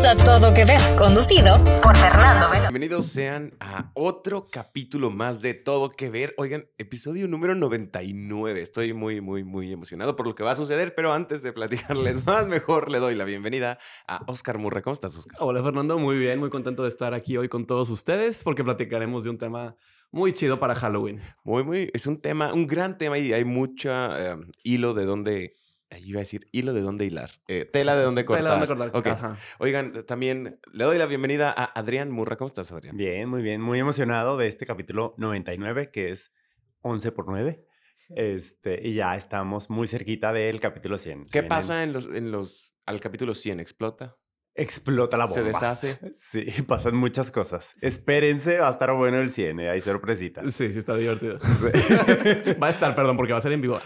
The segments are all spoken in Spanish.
a Todo Que Ver, conducido por Fernando Veloz. Bienvenidos sean a otro capítulo más de Todo Que Ver. Oigan, episodio número 99. Estoy muy emocionado por lo que va a suceder, pero antes de platicarles más, mejor le doy la bienvenida a Oscar Murra. ¿Cómo estás, Oscar? Hola, Fernando. Muy bien, muy contento de estar aquí hoy con todos ustedes porque platicaremos de un tema muy chido para Halloween. Es un tema, un gran tema y hay mucha hilo de dónde... Iba a decir hilo de dónde hilar. Tela de dónde cortar. Tela de dónde cortar. Okay. Ajá. Oigan, también le doy la bienvenida a Adrián Murra. ¿Cómo estás, Adrián? Bien, muy bien. Muy emocionado de este capítulo 99, que es 11 por 9. Y ya estamos muy cerquita del capítulo 100. ¿Qué pasa al capítulo 100? ¿Explota? Explota la bomba. ¿Se deshace? Sí, pasan muchas cosas. Espérense, va a estar bueno el 100, hay sorpresitas. Sí, está divertido. Sí. Va a estar, perdón, porque va a ser en vivo.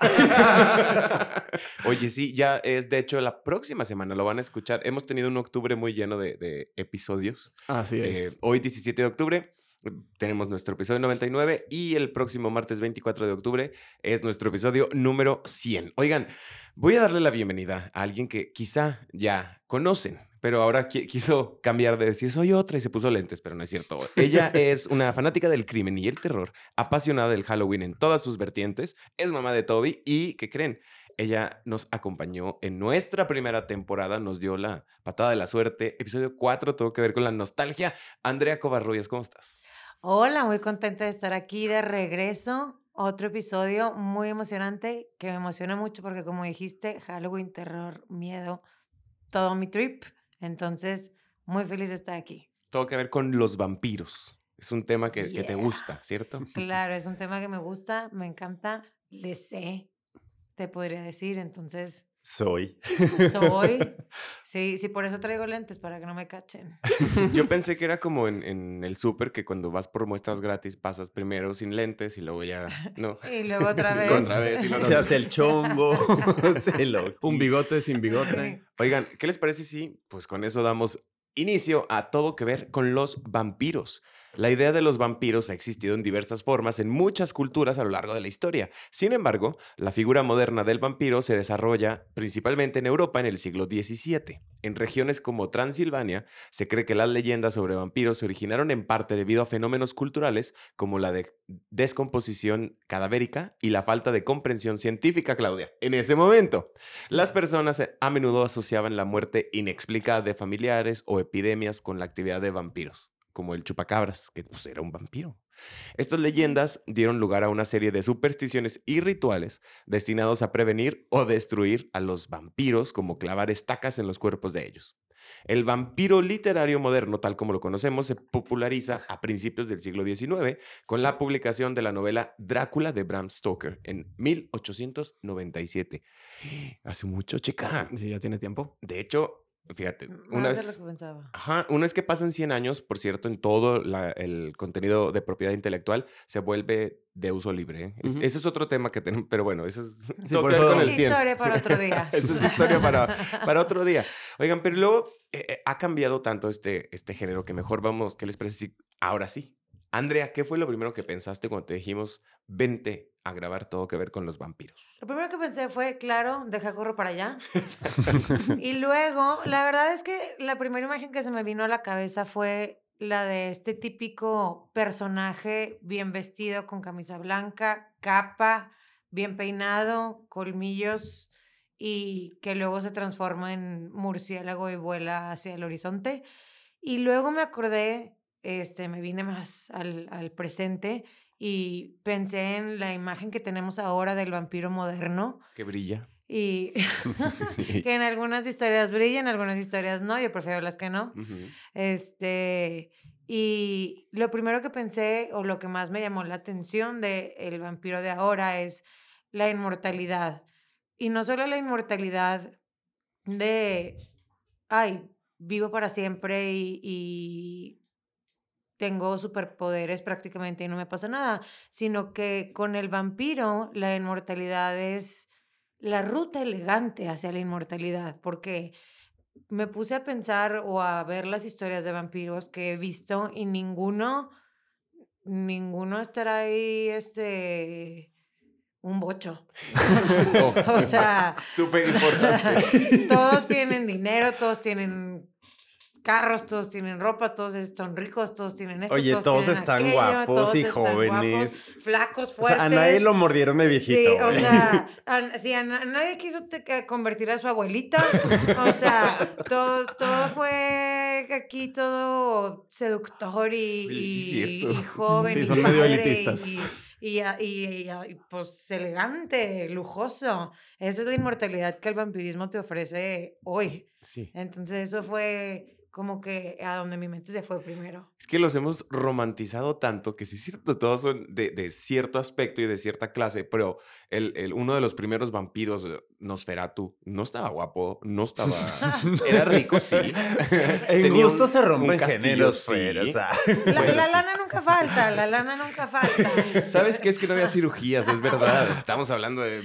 Oye, sí, ya es, de hecho, la próxima semana lo van a escuchar. Hemos tenido un octubre muy lleno de episodios. Así es. Hoy, 17 de octubre, tenemos nuestro episodio 99 y el próximo martes 24 de octubre es nuestro episodio número 100. Oigan, voy a darle la bienvenida a alguien que quizá ya conocen, pero ahora quiso cambiar de decir soy otra y se puso lentes, pero no es cierto. Ella es una fanática del crimen y el terror, apasionada del Halloween en todas sus vertientes, es mamá de Toby y, ¿qué creen? Ella nos acompañó en nuestra primera temporada, nos dio la patada de la suerte. Episodio 4, todo que ver con la nostalgia. Andrea Covarrubias, ¿cómo estás? Hola, muy contenta de estar aquí de regreso. Otro episodio muy emocionante que me emociona mucho porque, como dijiste, Halloween, terror, miedo, todo mi trip. Entonces, muy feliz de estar aquí. Todo que ver con los vampiros. Es un tema que te gusta, ¿cierto? Claro, es un tema que me gusta, me encanta, le sé, te podría decir. Entonces, soy. Sí, por eso traigo lentes, para que no me cachen. Yo pensé que era como en el súper, que cuando vas por muestras gratis pasas primero sin lentes y luego ya, ¿no? Y luego otra vez. Otra vez y luego Se hace el chombo. Un bigote sin bigote. Oigan, ¿qué les parece si, pues con eso damos inicio a Todo que Ver con los vampiros? La idea de los vampiros ha existido en diversas formas en muchas culturas a lo largo de la historia. Sin embargo, la figura moderna del vampiro se desarrolla principalmente en Europa en el siglo XVII. En regiones como Transilvania, se cree que las leyendas sobre vampiros se originaron en parte debido a fenómenos culturales como la descomposición cadavérica y la falta de comprensión científica, Claudia. En ese momento, las personas a menudo asociaban la muerte inexplicada de familiares o epidemias con la actividad de vampiros, como el chupacabras, que pues era un vampiro. Estas leyendas dieron lugar a una serie de supersticiones y rituales destinados a prevenir o destruir a los vampiros, como clavar estacas en los cuerpos de ellos. El vampiro literario moderno, tal como lo conocemos, se populariza a principios del siglo XIX con la publicación de la novela Drácula de Bram Stoker en 1897. Hace mucho, chica. Sí, ya tiene tiempo. De hecho, fíjate, Más de lo que pensaba. Una vez que pasan 100 años, por cierto, en todo el contenido de propiedad intelectual se vuelve de uso libre, ¿eh? Ese es otro tema que tenemos, pero bueno, eso es todo que ver con el 100. Historia para otro día. Eso es historia para otro día. Oigan, pero luego ha cambiado tanto este género que mejor vamos, ¿qué les parece si ahora sí? Andrea, ¿qué fue lo primero que pensaste cuando te dijimos vente a grabar Todo que Ver con los vampiros? Lo primero que pensé fue, claro, deja corro para allá. Y luego, la verdad es que la primera imagen que se me vino a la cabeza fue la de este típico personaje bien vestido, con camisa blanca, capa, bien peinado, colmillos, y que luego se transforma en murciélago y vuela hacia el horizonte. Y luego me acordé, me vine más al presente y pensé en la imagen que tenemos ahora del vampiro moderno. Que brilla. Y que en algunas historias brilla, en algunas historias no. Yo prefiero las que no. Y lo primero que pensé, o lo que más me llamó la atención del vampiro de ahora, es la inmortalidad. Y no solo la inmortalidad de, vivo para siempre y tengo superpoderes prácticamente y no me pasa nada, sino que con el vampiro la inmortalidad es la ruta elegante hacia la inmortalidad, porque me puse a pensar o a ver las historias de vampiros que he visto y ninguno estará ahí un bocho. O sea, súper importante. todos tienen dinero, todos tienen carros, todos tienen ropa, todos son ricos, todos tienen esto, Oye, todos tienen están aquello, guapos todos y están jóvenes. guapos, flacos, O fuertes. sea, a nadie lo mordieron de viejito. Sí, o güey. sea, nadie quiso convertir a su abuelita. O sea, todo fue aquí todo seductor Sí, y cierto. joven. Sí, y son medio padre elitistas. y, pues elegante, lujoso. Esa es la inmortalidad que el vampirismo te ofrece hoy. Sí. Entonces eso fue como que a donde mi mente se fue primero. Es que los hemos romantizado tanto que sí es cierto, todos son de cierto aspecto y de cierta clase, pero uno de los primeros vampiros, Nosferatu, no estaba guapo, no estaba... Era rico, sí. En Tenía gusto se un rompen castillo, géneros, sí. Fer, o sea. La Bueno, sí. lana nunca falta, la lana nunca falta. ¿Sabes qué? Es que no había cirugías, es verdad. Estamos hablando de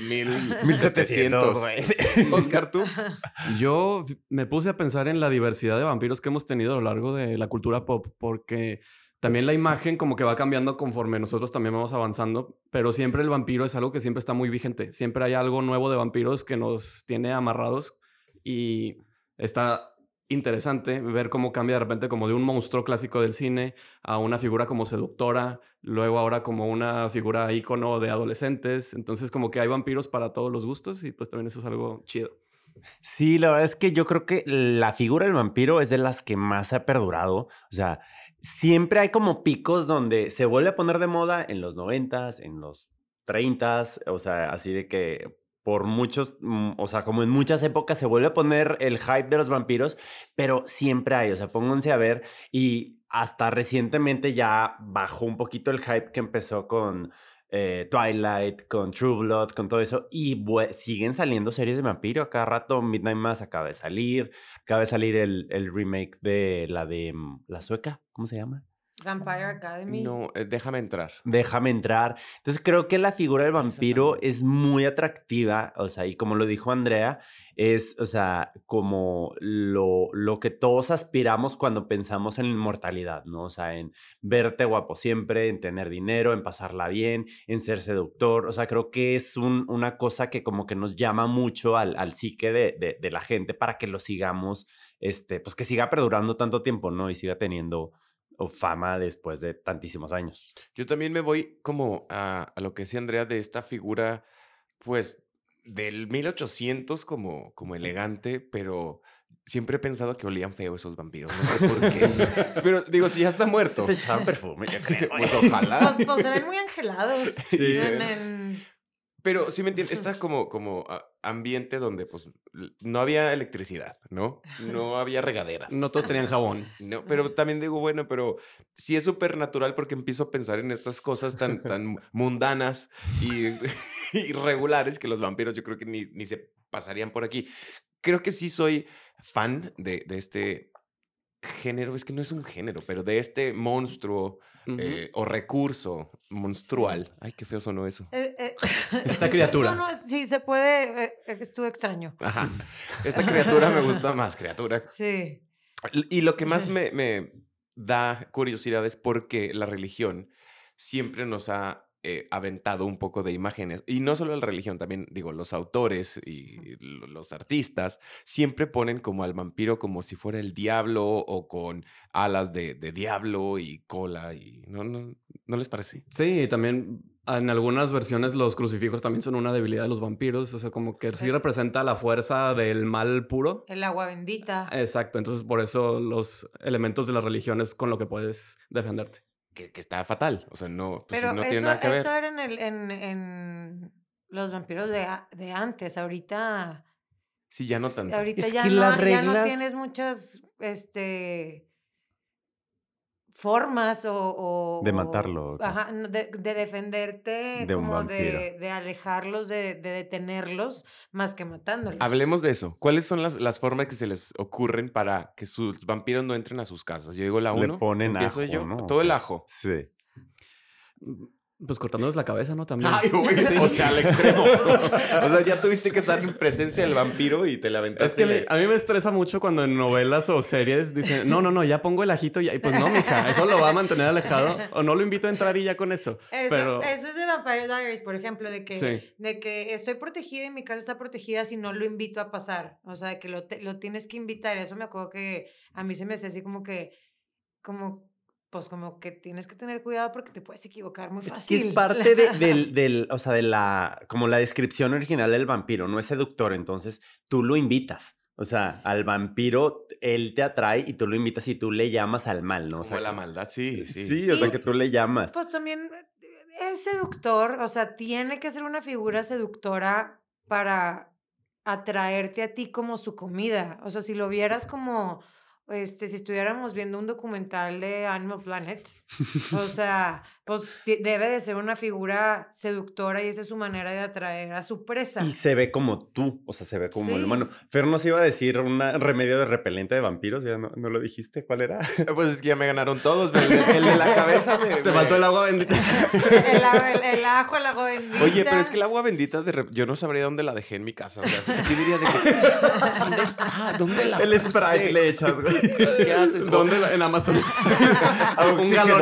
1700, güey. Oscar, ¿tú? Yo me puse a pensar en la diversidad de vampiros que hemos tenido a lo largo de la cultura pop, porque también la imagen como que va cambiando conforme nosotros también vamos avanzando, pero siempre el vampiro es algo que siempre está muy vigente. Siempre hay algo nuevo de vampiros que nos tiene amarrados y está interesante ver cómo cambia de repente como de un monstruo clásico del cine a una figura como seductora, luego ahora como una figura ícono de adolescentes. Entonces como que hay vampiros para todos los gustos y pues también eso es algo chido. Sí, la verdad es que yo creo que la figura del vampiro es de las que más ha perdurado. O sea, siempre hay como picos donde se vuelve a poner de moda en los 90s, en los 30s, o sea, así de que por muchos, o sea, como en muchas épocas se vuelve a poner el hype de los vampiros, pero siempre hay, o sea, pónganse a ver y hasta recientemente ya bajó un poquito el hype que empezó con Twilight, con True Blood, con todo eso, y siguen saliendo series de vampiro. A cada rato Midnight Mass acaba de salir el remake de la sueca, ¿cómo se llama? Vampire Academy. No, déjame entrar. Déjame entrar. Entonces creo que la figura del vampiro también. es muy atractiva, o sea, y como lo dijo Andrea, es, o sea, como lo que todos aspiramos cuando pensamos en la inmortalidad, ¿no? O sea, en verte guapo siempre, en tener dinero, en pasarla bien, en ser seductor. O sea, creo que es una cosa que como que nos llama mucho al psique de la gente para que lo sigamos, pues que siga perdurando tanto tiempo, ¿no? Y siga teniendo fama después de tantísimos años. Yo también me voy como a lo que decía Andrea de esta figura, pues, del 1800 como elegante, pero siempre he pensado que olían feo esos vampiros. No sé por qué. Pero digo, si ya está muerto. Se echaban perfume, yo creo. Pues ojalá. Pues se ven muy angelados. Sí, se ven. en- Pero sí me entiendes, está como ambiente donde pues no había electricidad, ¿no? No había regaderas. No todos tenían jabón. No, pero también digo, bueno, pero sí es súper natural porque empiezo a pensar en estas cosas tan mundanas y irregulares que los vampiros yo creo que ni se pasarían por aquí. Creo que sí soy fan de este género, es que no es un género, pero de este monstruo Ujú. o recurso monstrual. Ay, qué feo sonó eso. Esta criatura. Eso no es- sí, se puede. Estuvo extraño. Ajá. Esta criatura me gusta más, criatura. Sí. Y lo que más me da curiosidad es porque la religión siempre nos ha aventado un poco de imágenes. Y no solo la religión, también digo, los autores y los artistas siempre ponen como al vampiro como si fuera el diablo o con alas de diablo y cola. Y ¿no les parece? Sí, y también en algunas versiones los crucifijos también son una debilidad de los vampiros. O sea, como que sí representa la fuerza del mal puro. El agua bendita. Exacto, entonces por eso los elementos de la religión es con lo que puedes defenderte. Que está fatal. O sea, no, pues, Pero no eso, tiene nada que ver. eso era en los vampiros de antes. Ahorita Sí, ya no tanto. Es ya que no, las ya no reglas- tienes muchas formas De matarlo, ¿o qué? ajá, de defenderte, De un como vampiro. de alejarlos, de detenerlos, más que matándolos. Hablemos de eso. ¿Cuáles son las formas que se les ocurren para que sus vampiros no entren a sus casas? Yo digo la Le 1. ponen empiezo ajo, yo. ¿no? Todo el ajo. Sí. Pues cortándoles la cabeza, ¿no? También. Ay, güey, o sea, al extremo. O sea, ya tuviste que estar en presencia del vampiro y te la aventaste. Es que a mí me estresa mucho cuando en novelas o series dicen, no, ya pongo el ajito y pues no, mija, eso lo va a mantener alejado o no lo invito a entrar y ya con eso. Eso es de Vampire Diaries, por ejemplo, de que, Sí. de que estoy protegida y mi casa está protegida si no lo invito a pasar. O sea, que lo tienes que invitar. Eso me acuerdo que a mí se me hace así como que tienes que tener cuidado porque te puedes equivocar muy fácil. Es que es parte o sea, como la descripción original del vampiro, no es seductor, entonces tú lo invitas. O sea, al vampiro, él te atrae y tú lo invitas y tú le llamas al mal, ¿no? O Como sea, la maldad, sí. Sí, o sea, que tú le llamas. Pues también es seductor, o sea, tiene que ser una figura seductora para atraerte a ti como su comida. O sea, si lo vieras como, si estuviéramos viendo un documental de Animal Planet, o sea, pues debe de ser una figura seductora y esa es su manera de atraer a su presa. Y se ve como tú, o sea, se ve como Sí. el humano. Fer nos iba a decir un remedio de repelente de vampiros, ya no lo dijiste, ¿cuál era? Pues es que ya me ganaron todos. El de la cabeza Te faltó el agua bendita. el ajo, el agua bendita. Oye, pero es que el agua bendita, yo no sabría dónde la dejé en mi casa. O sea, sí diría de que... ¿Dónde la El puse? Sprite le echas, güey. ¿Qué haces? ¿Dónde? En Amazon. Un galón.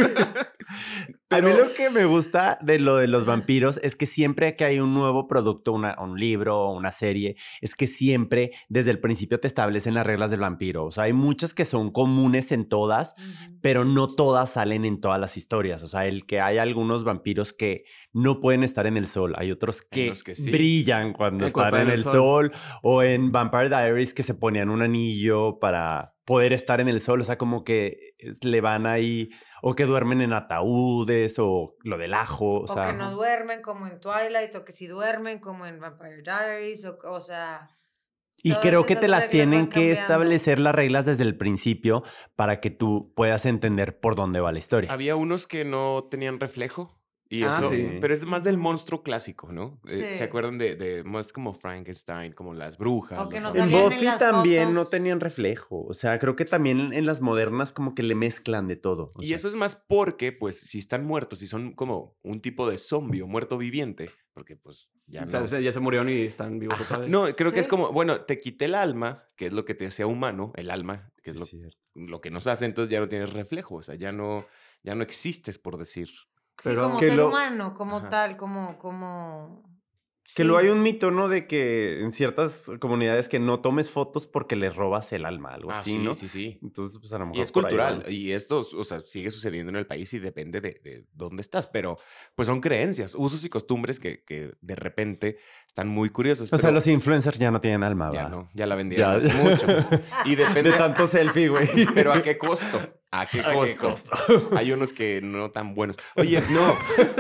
A mí lo que me gusta de lo de los vampiros es que siempre que hay un nuevo producto, un libro o una serie, es que siempre desde el principio te establecen las reglas del vampiro. O sea, hay muchas que son comunes en todas, pero no todas salen en todas las historias. O sea, que hay algunos vampiros que no pueden estar en el sol. Hay otros que sí. brillan cuando están en el sol. O en Vampire Diaries que se ponían un anillo para poder estar en el sol. O sea, como que le van ahí... O que duermen en ataúdes, o lo del ajo, o que no duermen como en Twilight, o que sí duermen como en Vampire Diaries, o sea... Y creo que esas te las reglas tienen van que cambiando. establecer las reglas desde el principio para que tú puedas entender por dónde va la historia. Había unos que no tenían reflejo. Y Ah, eso, sí. pero es más del monstruo clásico, ¿no? Sí. ¿Se acuerdan de más como Frankenstein, como las brujas? O que los no En salían en Buffy las también fotos. no tenían reflejo. O sea, creo que también en las modernas como que le mezclan de todo. O Y sea, eso es más porque, pues, si están muertos, si son como un tipo de zombie o muerto viviente, porque pues ya O sea, no... ya se murieron y están vivos otra Ajá. vez. No, creo que es Sí. como, bueno, te quité el alma, que es lo que te hacía humano, el alma, que sí, es cierto. lo que nos hace, entonces ya no tienes reflejo, o sea, ya no existes, por decir. Sí, Pero como que ser lo- humano, como Ajá. tal, como... Que sí. luego hay un mito, ¿no? De que en ciertas comunidades que no tomes fotos porque les robas el alma, algo así, sí, ¿no? sí. Entonces, pues a lo mejor Y es por ahí cultural, van. y esto, o sea, sigue sucediendo en el país y depende de dónde estás, pero pues son creencias, usos y costumbres que de repente están muy curiosos. O sea, pero los influencers ya no tienen alma, ya ¿va? no, ya la vendieron Ya. hace mucho. Y depende, De tanto selfie, güey. pero ¿a qué costo? ¿A qué ¿A qué costo? Hay unos que no tan buenos. Oye, no.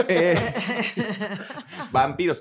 Vampiros.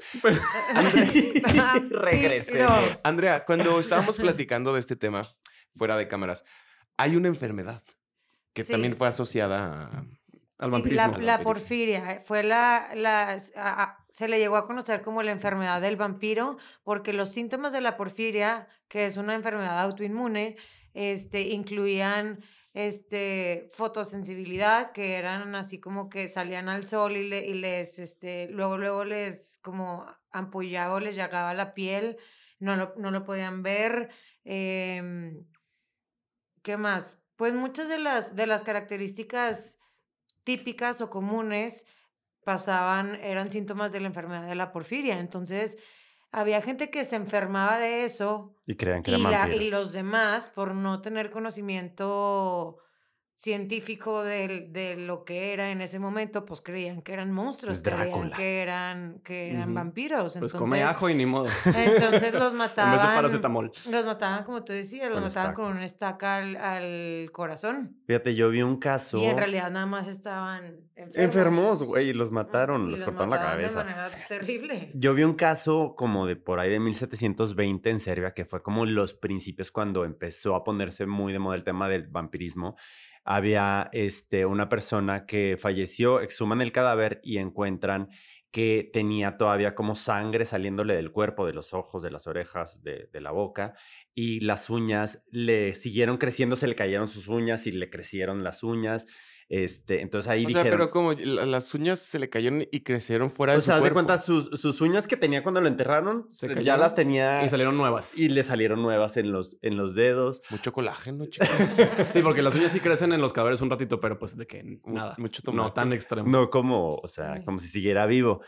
Regresemos. Andrea, cuando estábamos platicando de este tema fuera de cámaras, hay una enfermedad que Sí. también fue asociada Al Sí, vampirismo. la vampirismo. porfiria fue se le llegó a conocer como la enfermedad del vampiro porque los síntomas de la porfiria, que es una enfermedad autoinmune, incluían fotosensibilidad, que eran así como que salían al sol y les luego les como ampollaba o les llegaba la piel, no lo podían ver. ¿Qué más? Pues muchas de las características típicas o comunes eran síntomas de la enfermedad de la porfiria. Entonces, había gente que se enfermaba de eso Y crean que y, eran y vampiros. los demás, por no tener conocimiento científico de lo que era en ese momento, pues creían que eran monstruos, Es creían Drácula. que eran Ujú. vampiros. Pues Entonces, come ajo y ni modo. entonces los En vez de mataban. paracetamol. Los mataban, como tú decías, los Con mataban con estacas. una estaca al corazón. Fíjate, yo vi un caso... Y en realidad nada más estaban Enfermos, güey, y los mataron, Y les los cortaron la mataban cabeza. de manera terrible. Yo vi un caso como de por ahí de 1720 en Serbia, que fue como los principios cuando empezó a ponerse muy de moda el tema del vampirismo. Había una persona que falleció, exhuman el cadáver y encuentran que tenía todavía como sangre saliéndole del cuerpo, de los ojos, de las orejas, de la boca, y las uñas le siguieron creciendo, se le cayeron sus uñas y le crecieron las uñas. Entonces ahí O sea, dijeron... pero como las uñas se le cayeron y crecieron fuera de O su sea, haz de cuerpo. cuenta, sus uñas que tenía cuando lo enterraron, Se ya cayeron las tenía y salieron nuevas. y le salieron nuevas en los dedos. Mucho colágeno, chicos. Sí, porque las uñas sí crecen en los cadáveres un ratito, pero pues de que nada. mucho No tomate. tan extremo. No como, o sea, Sí. como si siguiera vivo.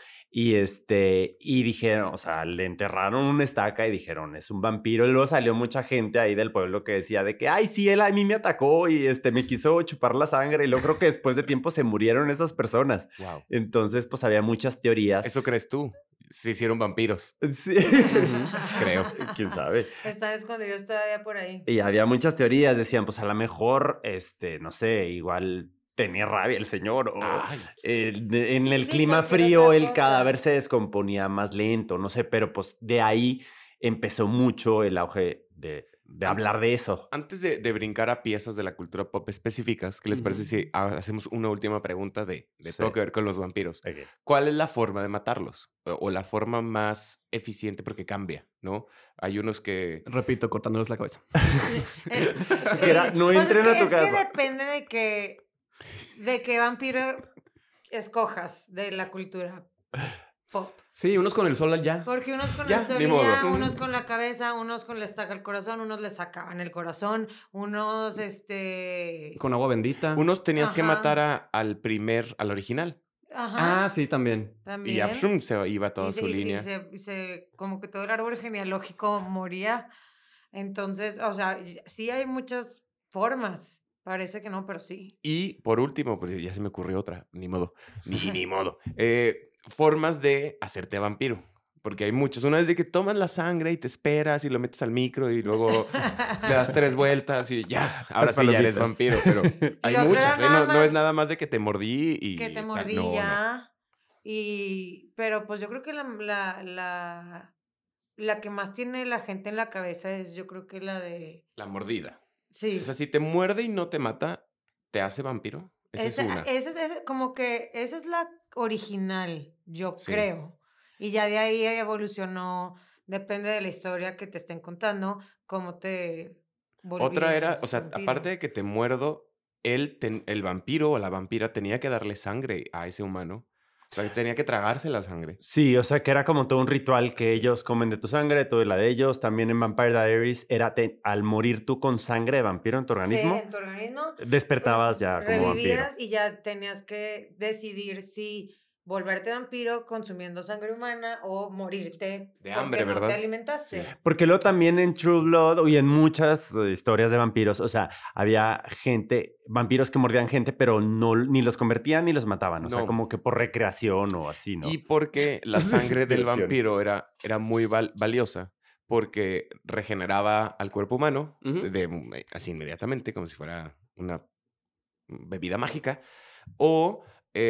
Y dijeron, o sea, le enterraron una estaca y dijeron, es un vampiro. Y luego salió mucha gente ahí del pueblo que decía de que, ay, sí, él a mí me atacó y me quiso chupar la sangre. Y luego creo que después de tiempo se murieron esas personas. Wow. Entonces, pues había muchas teorías. ¿Eso crees tú? Se hicieron vampiros, Sí. creo. ¿Quién sabe? Están escondidos todavía por ahí. Y había muchas teorías, decían, pues a lo mejor, no sé, igual tenía rabia el señor o Ay. en el Sí, clima cualquier frío otra el cosa. cadáver se descomponía más lento, no sé, pero pues de ahí empezó mucho el auge de hablar de eso. Antes de brincar a piezas de la cultura pop específicas, ¿qué les parece si hacemos una última pregunta de Sí. todo que ver con los vampiros? Ok. ¿Cuál es la forma de matarlos? O la forma más eficiente, porque cambia, ¿no? Hay unos que... Repito, cortándoles la cabeza. Sí, Era, no pues entren a tu es que casa. depende de qué vampiro escojas de la cultura pop. Sí, unos con el sol ya. Porque unos con Ya, el sol ni y ya, modo. unos con la cabeza, unos con la estaca al corazón, unos le sacaban el corazón, unos Con agua bendita. Unos tenías que Ajá. matar al original. Ajá. Ah, sí, también. Y ya También. pshum, se iba toda Y su línea. como que todo el árbol genealógico moría. Entonces, o sea, sí hay muchas formas. Parece que no, pero sí. Y por último, pues ya se me ocurrió otra, ni modo, ni modo. Formas de hacerte vampiro. Porque hay muchos. Una es de que tomas la sangre y te esperas y lo metes al micro y luego le das 3 vueltas y ya, ahora Las sí ya eres palomitas. vampiro. Pero hay la otra muchas, era nada no es más nada más de que te mordí y... que te tal. mordí No, no. ya. Pero pues yo creo que la que más tiene la gente en la cabeza es, yo creo que la de... La mordida. Sí. O sea, si te muerde y no te mata, ¿te hace vampiro? Esa es una. Como que esa es la original, yo Sí. creo. Y ya de ahí evolucionó, depende de la historia que te estén contando, cómo te Otra era, volvías o sea, vampiro. aparte de que te muerdo, el vampiro o la vampira tenía que darle sangre a ese humano. O sea, que tenía que tragarse la sangre. Sí, o sea que era como todo un ritual que ellos comen de tu sangre, tú de la de ellos. También en Vampire Diaries era al morir tú con sangre de vampiro en tu organismo, Sí, en tu organismo. despertabas ya como vampiro. Revivías y ya tenías que decidir si volverte vampiro consumiendo sangre humana o morirte De hambre, porque no ¿verdad? te alimentaste. Sí. Porque luego también en True Blood y en muchas historias de vampiros, o sea, había vampiros que mordían gente, pero ni los convertían ni los mataban. O sea, No. como que por recreación o así, ¿no? Y porque la sangre del Diversión. vampiro era muy valiosa, porque regeneraba al cuerpo humano Ujú. así inmediatamente, como si fuera una bebida mágica, o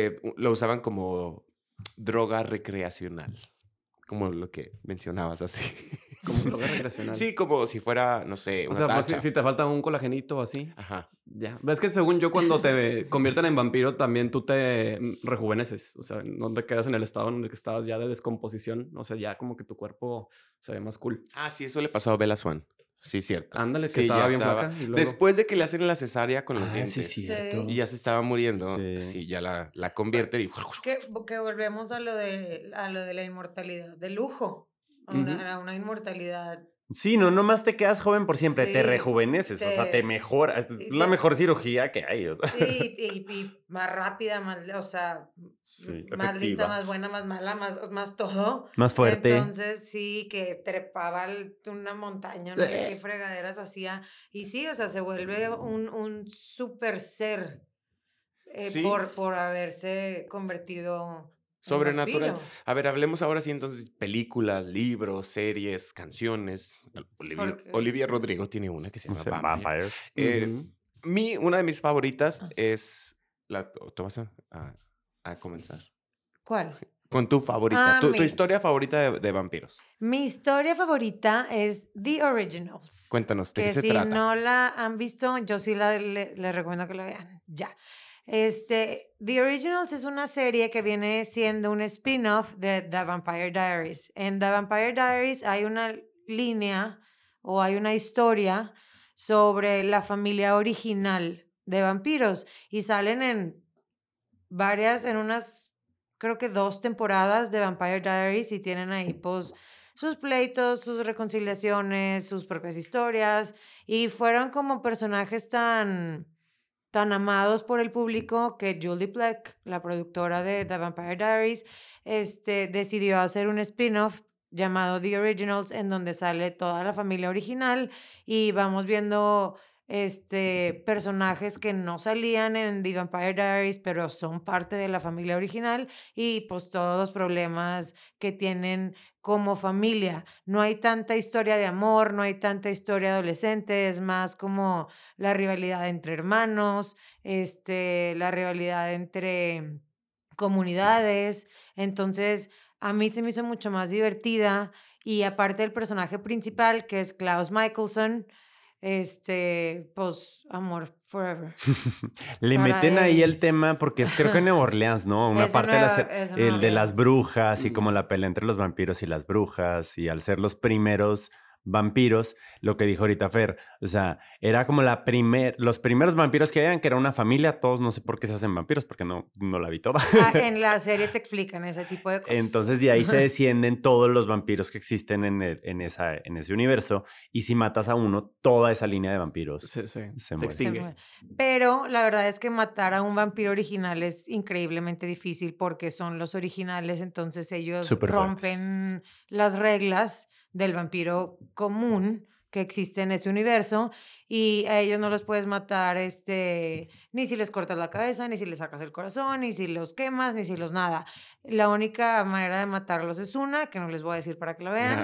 lo usaban como droga recreacional, como lo que mencionabas así. Como droga recreacional. Sí, como si fuera, no sé, O una sea, pues tacha. si te falta un colagenito o así, Ajá. ya. Ves que según yo, cuando te convierten en vampiro, también tú te rejuveneces. O sea, no te quedas en el estado en el que estabas ya de descomposición. O sea, ya como que tu cuerpo se ve más cool. Ah, sí, eso le pasó a Bella Swan. Sí, cierto. Ándale, que Sí, estaba ya bien flaca. Y luego... Después de que le hacen la cesárea con los Ah, dientes. sí, cierto. Y ya se estaba muriendo. Sí. Sí, ya la convierten y... Que volvemos a lo de la inmortalidad de lujo. A una inmortalidad. Sí, no nomás te quedas joven por siempre, te Sí, rejuveneces, o sea, te mejoras. Es y la te- mejor cirugía que hay. O sea. Sí, y más rápida, más, o sea, Sí, más lista, efectiva. más buena, más mala, más todo. Más fuerte. Entonces, sí, que trepaba una montaña, no sé qué fregaderas hacía. Y sí, o sea, se vuelve un super ser Sí. por haberse convertido en Sobrenatural. vampiro. A ver, hablemos ahora sí entonces películas, libros, series, canciones. Porque- Olivia Rodrigo tiene una que se llama O sea, Vampire. Vampires. Ujú. Una de mis favoritas es... ¿Tú vas a comenzar? ¿Cuál? Con tu favorita. Ah, Tu mi- historia favorita de vampiros. Mi historia favorita es The Originals. Cuéntanos, ¿de que qué se si trata? no la han visto, yo sí les recomiendo que la vean. Ya. The Originals es una serie que viene siendo un spin-off de The Vampire Diaries. En The Vampire Diaries hay una línea o hay una historia sobre la familia original de vampiros y salen en unas, creo que 2 temporadas de Vampire Diaries y tienen ahí pues sus pleitos, sus reconciliaciones, sus propias historias y fueron como personajes tan amados por el público que Julie Plec, la productora de The Vampire Diaries, decidió hacer un spin-off llamado The Originals, en donde sale toda la familia original y vamos viendo personajes que no salían en The Vampire Diaries, pero son parte de la familia original y pues todos los problemas que tienen como familia. No hay tanta historia de amor, no hay tanta historia adolescente, es más como la rivalidad entre hermanos, la rivalidad entre comunidades. Entonces, a mí se me hizo mucho más divertida y aparte del personaje principal, que es Klaus Michelson, pues, amor forever. Le Para meten ahí él. el tema porque es creo que en Nueva Orleans, ¿no? Una Es en parte de Nueva- es en Nueva el de las Orleans. brujas y como la pelea entre los vampiros y las brujas y al ser los primeros vampiros, lo que dijo ahorita Fer, o sea, era como los primeros vampiros que habían, que era una familia, todos no sé por qué se hacen vampiros, porque no la vi toda. En la serie te explican ese tipo de cosas. Entonces de ahí se descienden todos los vampiros que existen en ese universo y si matas a uno, toda esa línea de vampiros Se muere. extingue. Pero la verdad es que matar a un vampiro original es increíblemente difícil porque son los originales, entonces ellos Súper rompen las reglas del vampiro común que existe en ese universo y a ellos no los puedes matar ni si les cortas la cabeza, ni si les sacas el corazón, ni si los quemas, ni si los nada. La única manera de matarlos es una, que no les voy a decir para que lo vean,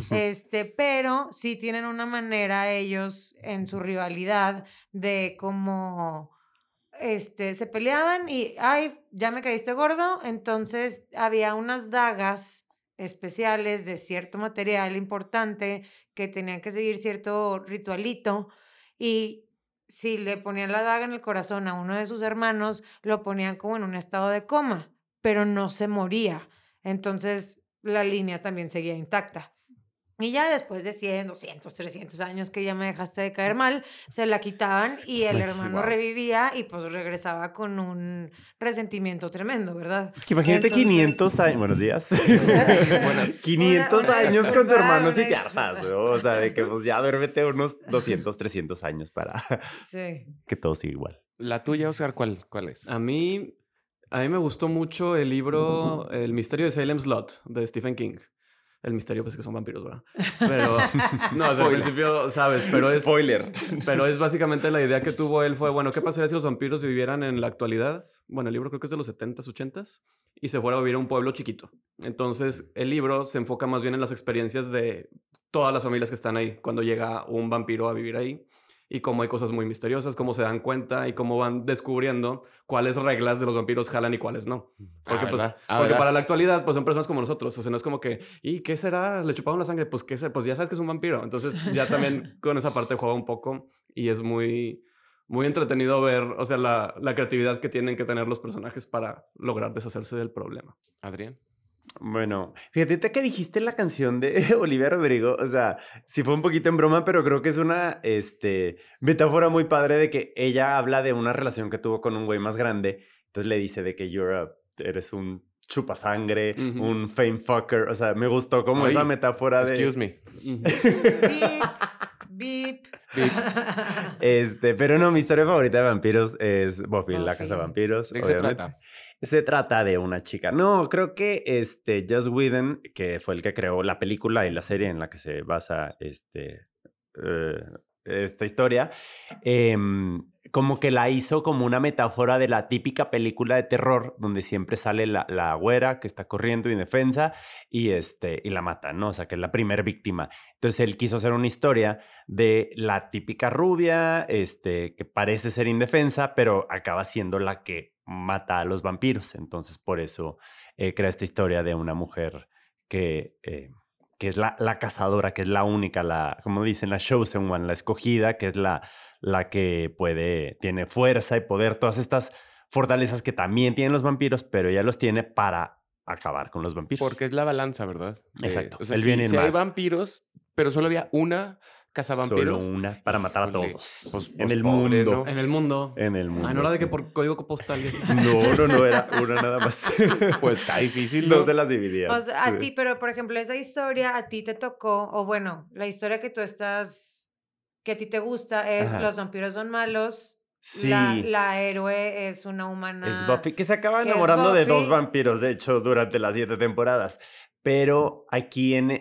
pero sí tienen una manera ellos en su rivalidad de cómo se peleaban y, ay, ya me caíste gordo, entonces había unas dagas especiales de cierto material importante que tenían que seguir cierto ritualito y si le ponían la daga en el corazón a uno de sus hermanos, lo ponían como en un estado de coma, pero no se moría. Entonces la línea también seguía intacta. Y ya después de 100, 200, 300 años que ya me dejaste de caer mal, se la quitaban y el hermano Wow. revivía y pues regresaba con un resentimiento tremendo, ¿verdad? Es que imagínate Entonces, 500 años. Buenos días. 500 una años con tu disculpa, hermano si una te hartas, ¿no? O sea, de que pues ya duérmete unos 200, 300 años para Sí. que todo siga igual. La tuya, Oscar, ¿cuál es? A mí me gustó mucho el libro El misterio de Salem Slot de Stephen King. El misterio, pues que son vampiros, ¿verdad? Pero, no, desde el principio, ¿sabes? Spoiler. Pero es básicamente la idea que tuvo él fue, bueno, ¿qué pasaría si los vampiros vivieran en la actualidad? Bueno, el libro creo que es de los 70s, 80s, y se fuera a vivir a un pueblo chiquito. Entonces, el libro se enfoca más bien en las experiencias de todas las familias que están ahí, cuando llega un vampiro a vivir ahí. Y cómo hay cosas muy misteriosas, cómo se dan cuenta y cómo van descubriendo cuáles reglas de los vampiros jalan y cuáles no. Porque, ¿verdad? porque ¿verdad? para la actualidad, pues son personas como nosotros. O sea, no es como que, ¿y qué será? ¿Le chuparon la sangre? Pues, pues ya sabes que es un vampiro. Entonces, ya también con esa parte juega un poco y es muy, muy entretenido ver, o sea, la creatividad que tienen que tener los personajes para lograr deshacerse del problema. Adrián. Bueno, fíjate que dijiste la canción de Olivia Rodrigo, o sea, sí fue un poquito en broma, pero creo que es una metáfora muy padre de que ella habla de una relación que tuvo con un güey más grande, entonces le dice de que eres un chupasangre, un fame fucker, o sea, me gustó como Ay, esa metáfora de... Excuse me. Beep. Pero no, mi historia favorita de vampiros es Buffy, la casa de vampiros. ¿De qué se obviamente. trata? Se trata de una chica. No, creo que Joss Whedon, que fue el que creó la película y la serie en la que se basa esta historia, como que la hizo como una metáfora de la típica película de terror donde siempre sale la güera que está corriendo indefensa y la mata, ¿no? O sea, que es la primer víctima. Entonces él quiso hacer una historia de la típica rubia, que parece ser indefensa, pero acaba siendo la que mata a los vampiros. Entonces por eso crea esta historia de una mujer que es la cazadora, que es la única, como dicen, la chosen one, la escogida, que es la que tiene fuerza y poder, todas estas fortalezas que también tienen los vampiros, pero ella los tiene para acabar con los vampiros. Porque es la balanza, ¿verdad? Exacto. O sea, El bien y el si hay mal. vampiros, pero solo había una cazavampiros. Solo una para matar a Híjole, todos. pues, en el pobre, mundo. ¿no? En el mundo. En el mundo. Ah, no era de que sí. por código postal y así. No, era una nada más. Pues está difícil, ¿no? No se las dividían. O sea, a Sí. ti, pero por ejemplo, esa historia a ti te tocó, o bueno, la historia que que a ti te gusta es Ajá. los vampiros son malos, Sí. la héroe es una humana. Es Buffy, que se acaba que es enamorando de dos Buffy. vampiros, de hecho, durante las 7 temporadas. Pero aquí en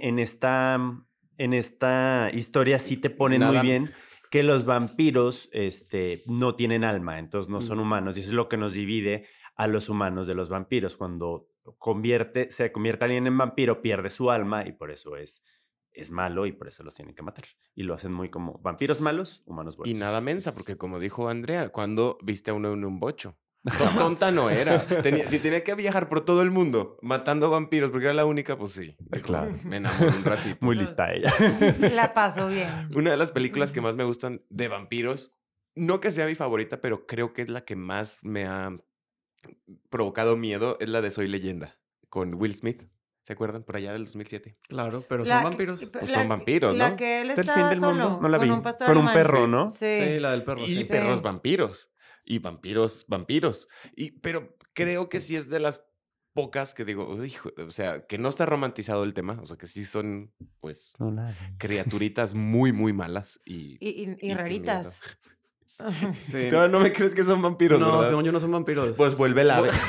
esta historia sí te ponen Nada- muy bien que los vampiros no tienen alma, entonces no son Mm. humanos. Y eso es lo que nos divide a los humanos de los vampiros. Cuando se convierte alguien en vampiro, pierde su alma y por eso es malo y por eso los tienen que matar. Y lo hacen muy como vampiros malos, humanos buenos. Y nada mensa, porque como dijo Andrea, cuando viste a uno en un bocho. Tonta no era. Si tenía que viajar por todo el mundo matando vampiros, porque era la única, pues sí. Dijo, Claro. Me enamoré un ratito. Muy lista ella. La pasó bien. Una de las películas que más me gustan de vampiros, no que sea mi favorita, pero creo que es la que más me ha provocado miedo, es la de Soy Leyenda, con Will Smith. ¿Se acuerdan? Por allá del 2007. Claro, pero La son que- vampiros. Pues son vampiros, La ¿no? que él ¿Es el fin estaba del solo, mundo? No la con vi. un pastor Con un alemán. perro, ¿no? Sí. Sí, la del perro, Y sí. Sí. perros vampiros. Y vampiros. Pero creo que sí es de las pocas que digo, "Uy, hijo", o sea, que no está romantizado el tema. O sea, que sí son, pues, No la vi. criaturitas muy, muy malas. Y Y raritas. Sí. Todavía no me crees que son vampiros, No, ¿verdad? según yo no son vampiros. Pues vuelve la ave.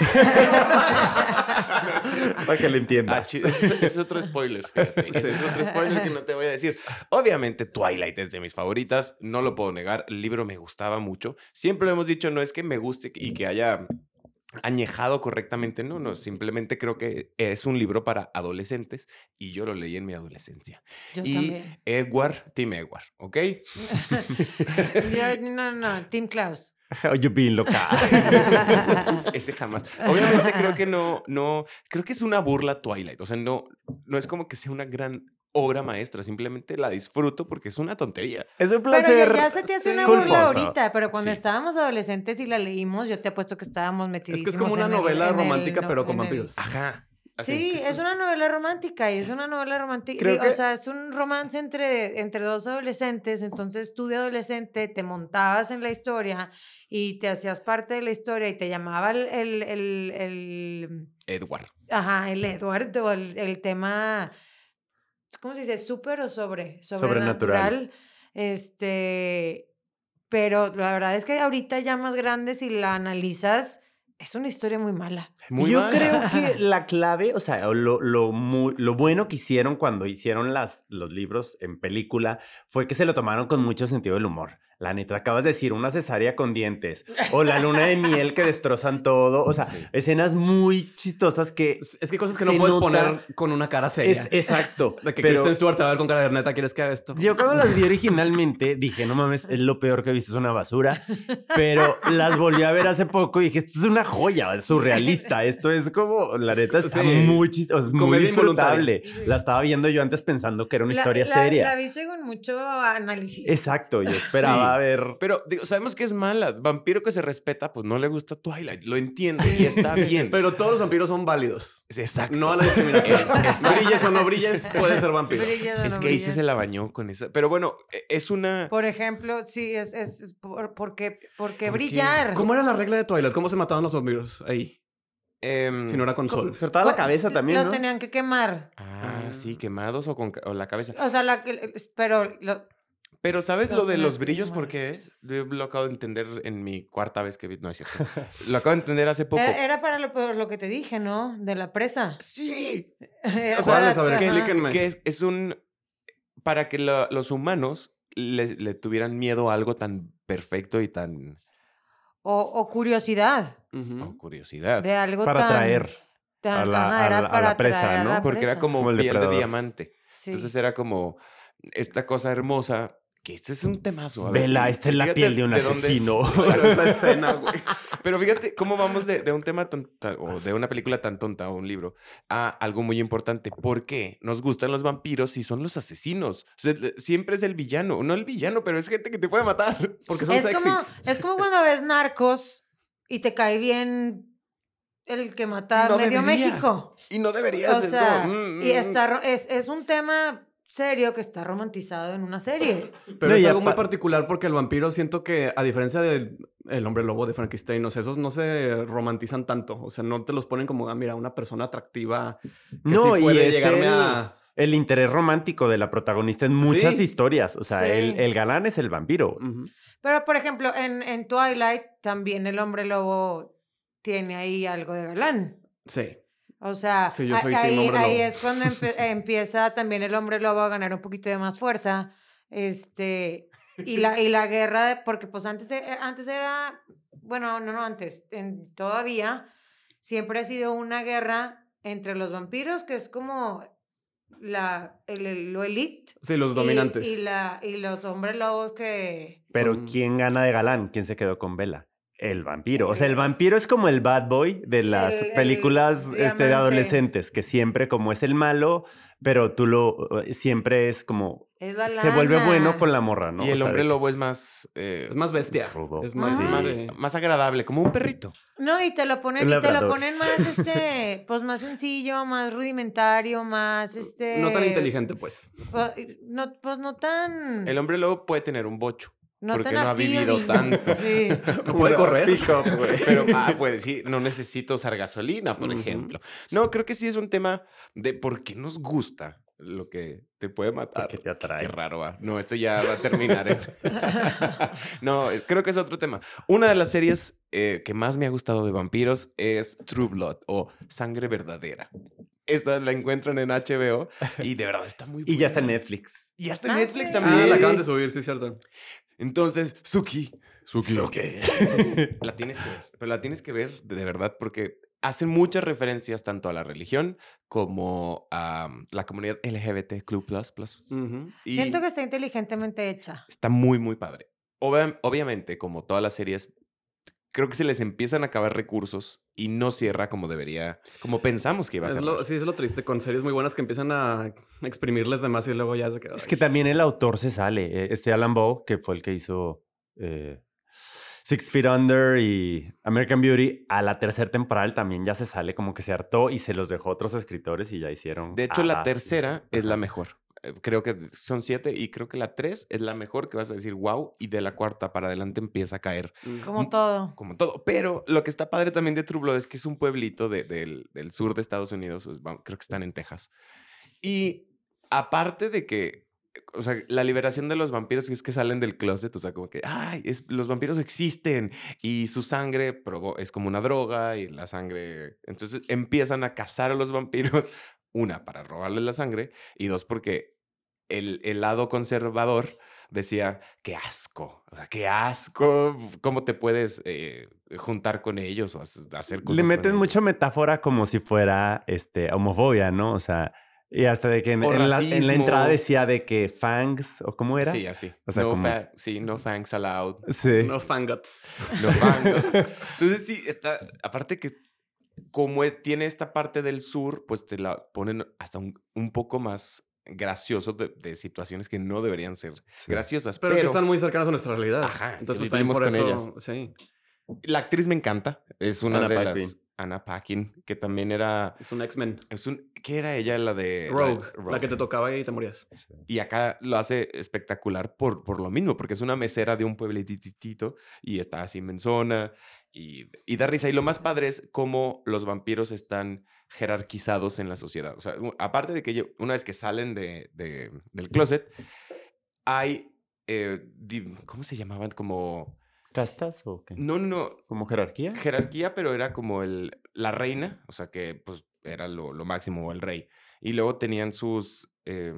Para que le entiendas. Ese es otro spoiler. Fíjate. Ese es otro spoiler que no te voy a decir. Obviamente, Twilight es de mis favoritas. No lo puedo negar. El libro me gustaba mucho. Siempre lo hemos dicho, no es que me guste y que haya añejado correctamente. No. Simplemente creo que es un libro para adolescentes y yo lo leí en mi adolescencia. Yo y también. Team Edward, ¿ok? No, Tim Klaus. How you been, loca. Ese jamás. Obviamente creo que no, creo que es una burla Twilight. O sea, no es como que sea una gran obra maestra. Simplemente la disfruto porque es una tontería. Es un Pero placer. ya se te hace una culposo. burla ahorita, pero cuando Sí. estábamos adolescentes y la leímos, yo te apuesto que estábamos Es metidísimos. que es como una en el- novela en el- romántica, no, pero con en el- vampiros. Ajá. Así Sí, que es una novela romántica y es una novela romántica. Creo O que- sea, es un romance entre dos adolescentes. Entonces tú de adolescente te montabas en la historia y te hacías parte de la historia y te llamaba Edward. el Edward o el tema, ¿cómo se dice? ¿Súper o sobrenatural? Sobrenatural. Pero la verdad es que ahorita ya más grande, si la analizas, es una historia muy mala. Muy Yo mal. creo que la clave, o sea, lo bueno que hicieron cuando hicieron los libros en película fue que se lo tomaron con mucho sentido del humor. La neta, acabas de decir una cesárea con dientes o la luna de miel que destrozan todo. O sea, escenas muy chistosas que... Es que hay cosas que se no puedes nota- poner con una cara seria. Exacto. De que pero Kristen Stewart te va a ver con cara de neta, ¿quieres que haga esto? yo cuando las vi originalmente dije, no mames, es lo peor que he visto, es una basura. Pero las volví a ver hace poco y dije, esto es una joya, es surrealista. Esto es como, la neta, está Sí. muy chistoso, es muy Comedia disfrutable. La estaba viendo yo antes pensando que era una historia seria. La vi según mucho análisis. Exacto, yo esperaba Sí. ver... Pero digo, sabemos que es mala. Vampiro que se respeta, pues no le gusta Twilight. Lo entiendo y está bien. Pero todos los vampiros son válidos. Exacto. No a la discriminación. Brilles o no brilles, puedes ser vampiro. Brillas o Es no que ahí sí brillas. se la bañó con esa. Pero bueno, es una. Por ejemplo, sí, porque qué? brillar. ¿Cómo era la regla de Twilight? ¿Cómo se mataban los vampiros ahí? Si no era con sol. Cortaba la cabeza también, Los ¿no? tenían que quemar. Sí, quemados o o la cabeza. O sea, pero Pero ¿sabes Los lo de tenías los que brillos quemar. por qué es? Yo lo acabo de entender en mi cuarta vez que vi. No es cierto. Lo acabo de entender hace poco. era para lo que te dije, ¿no? De la presa. Sí. O ¿Cuáles? A ver, Que, explíquenme. que es un. Para que los humanos le tuvieran miedo a algo tan perfecto y tan. O curiosidad Ujú. Oh, curiosidad. de algo Para tan... atraer tan- a la- ajá, a era la- a para la presa, atraer a ¿no? la Porque era presa. como Como el piel de depredador. diamante. Sí. Entonces era como esta cosa hermosa. Que esto es un temazo. A ver, Vela, esta es la fíjate piel de un dónde- asesino. Exacto, esa escena, güey. Pero fíjate cómo vamos de un tema o de una película tan tonta o un libro a algo muy importante. ¿Por qué nos gustan los vampiros si son los asesinos? O sea, siempre es el villano. No el villano, pero es gente que te puede matar. Porque son sexys. Es como cuando ves Narcos y te cae bien el que mata No medio debería. México. Y no deberías. O es sea, como, y es un tema serio que está romantizado en una serie. Pero No, es y algo muy particular porque el vampiro siento que, a diferencia del el hombre lobo de Frankenstein, o sea, esos no se romantizan tanto. O sea, no te los ponen como, mira, una persona atractiva que No, sí y puede es llegarme a... el interés romántico de la protagonista en muchas Sí. historias. O sea, Sí. el galán es el vampiro. Ujú. Pero, por ejemplo, en Twilight también el hombre lobo tiene ahí algo de galán. Sí. O sea, Sí, yo soy team ahí, hombre ahí lobo. es cuando empieza también el hombre lobo a ganar un poquito de más fuerza. Y la guerra, porque pues antes era, bueno, no antes, todavía siempre ha sido una guerra entre los vampiros, que es como lo elite. Sí, los dominantes. Y los hombres lobos que... Pero Son- ¿quién gana de galán? ¿Quién se quedó con Bella? El vampiro. O sea, el vampiro es como el bad boy de las El películas de diamante. adolescentes, que siempre como es el malo, pero siempre es como Es la se vuelve bueno lana. con la morra, ¿no? Y O el sea, hombre de que- lobo es más... Es más bestia. Rudo. Es más... Sí. más agradable, como un perrito. No, y te lo ponen, Un y te lo labrador. ponen más, pues más sencillo, más rudimentario, más, No tan inteligente, pues. Pues no tan... El hombre lobo puede tener un bocho. no porque tan no ha vivido appealing. tanto. Sí. ¿No puede correr? Pick-up, güey. Pero puede decir, no necesito usar gasolina, por Ujú. ejemplo. No, creo que sí es un tema de por qué nos gusta lo que te puede matar. Porque te atrae. Qué raro va. No, esto ya va a terminar. No, creo que es otro tema. Una de las series que más me ha gustado de vampiros es True Blood o Sangre Verdadera. Esta la encuentran en HBO y de verdad está muy Y ya está en buena. Netflix. Y ya está en Ah, Netflix sí. también. Ah, la acaban de subir, sí, cierto. Entonces, Suki. La tienes que ver. Pero la tienes que ver de verdad porque hacen muchas referencias tanto a la religión como a la comunidad LGBTQ++. Ujú. Y Siento que está inteligentemente hecha. está muy, muy padre. Obviamente, como todas las series, creo que se les empiezan a acabar recursos y no cierra como debería, como pensamos que iba a cerrar. Sí, es lo triste con series muy buenas que empiezan a exprimirles de más y luego ya se queda. Es que también el autor se sale. Alan Bow, que fue el que hizo Six Feet Under y American Beauty, a la tercera temporada él también ya se sale, como que se hartó y se los dejó a otros escritores y ya hicieron. De hecho, la hadas. tercera es la Ajá. mejor. Creo que son 7 y creo que la 3 es la mejor que vas a decir wow y de la cuarta para adelante empieza a caer Como todo. como todo. Pero lo que está padre también de True Blood es que es un pueblito del sur de Estados Unidos. Creo que están en Texas. Y aparte de que, o sea, la liberación de los vampiros es que salen del closet, o sea, como que, ay, los vampiros existen y su sangre es como una droga y la sangre... Entonces empiezan a cazar a los vampiros, una, para robarles la sangre y dos, porque el lado conservador decía, qué asco, o sea, qué asco, ¿cómo te puedes juntar con ellos o hacer cosas Le con meten ellos? mucha metáfora como si fuera homofobia, ¿no? O sea, y hasta de que en O la racismo. entrada decía de que fangs, ¿o cómo era? Sí, así. O sea, no, como- no thanks allowed. Sí. No fanguts. No fangos. Entonces sí, está, aparte que como tiene esta parte del sur, pues te la ponen hasta un poco más gracioso de situaciones que no deberían ser Sí. graciosas. Pero que están muy cercanas a nuestra realidad. Ajá, Entonces, pues vivimos también por con eso... Sí, la actriz me encanta. Es una Anna de Paquin. las... Anna Paquin, que también era... es un X-Men. ¿Qué era ella? La de... Rogue, Rogue. la que te tocaba y te morías. Y acá lo hace espectacular por lo mismo, porque es una mesera de un pueblitito y está así menzona y da risa. Y lo más padre es cómo los vampiros están jerarquizados en la sociedad. O sea, aparte de que una vez que salen del closet, hay, ¿cómo se llamaban? Como... ¿Castas o qué? No, ¿Como jerarquía? jerarquía, pero era como la reina, o sea que pues era lo máximo, o el rey. Y luego tenían sus,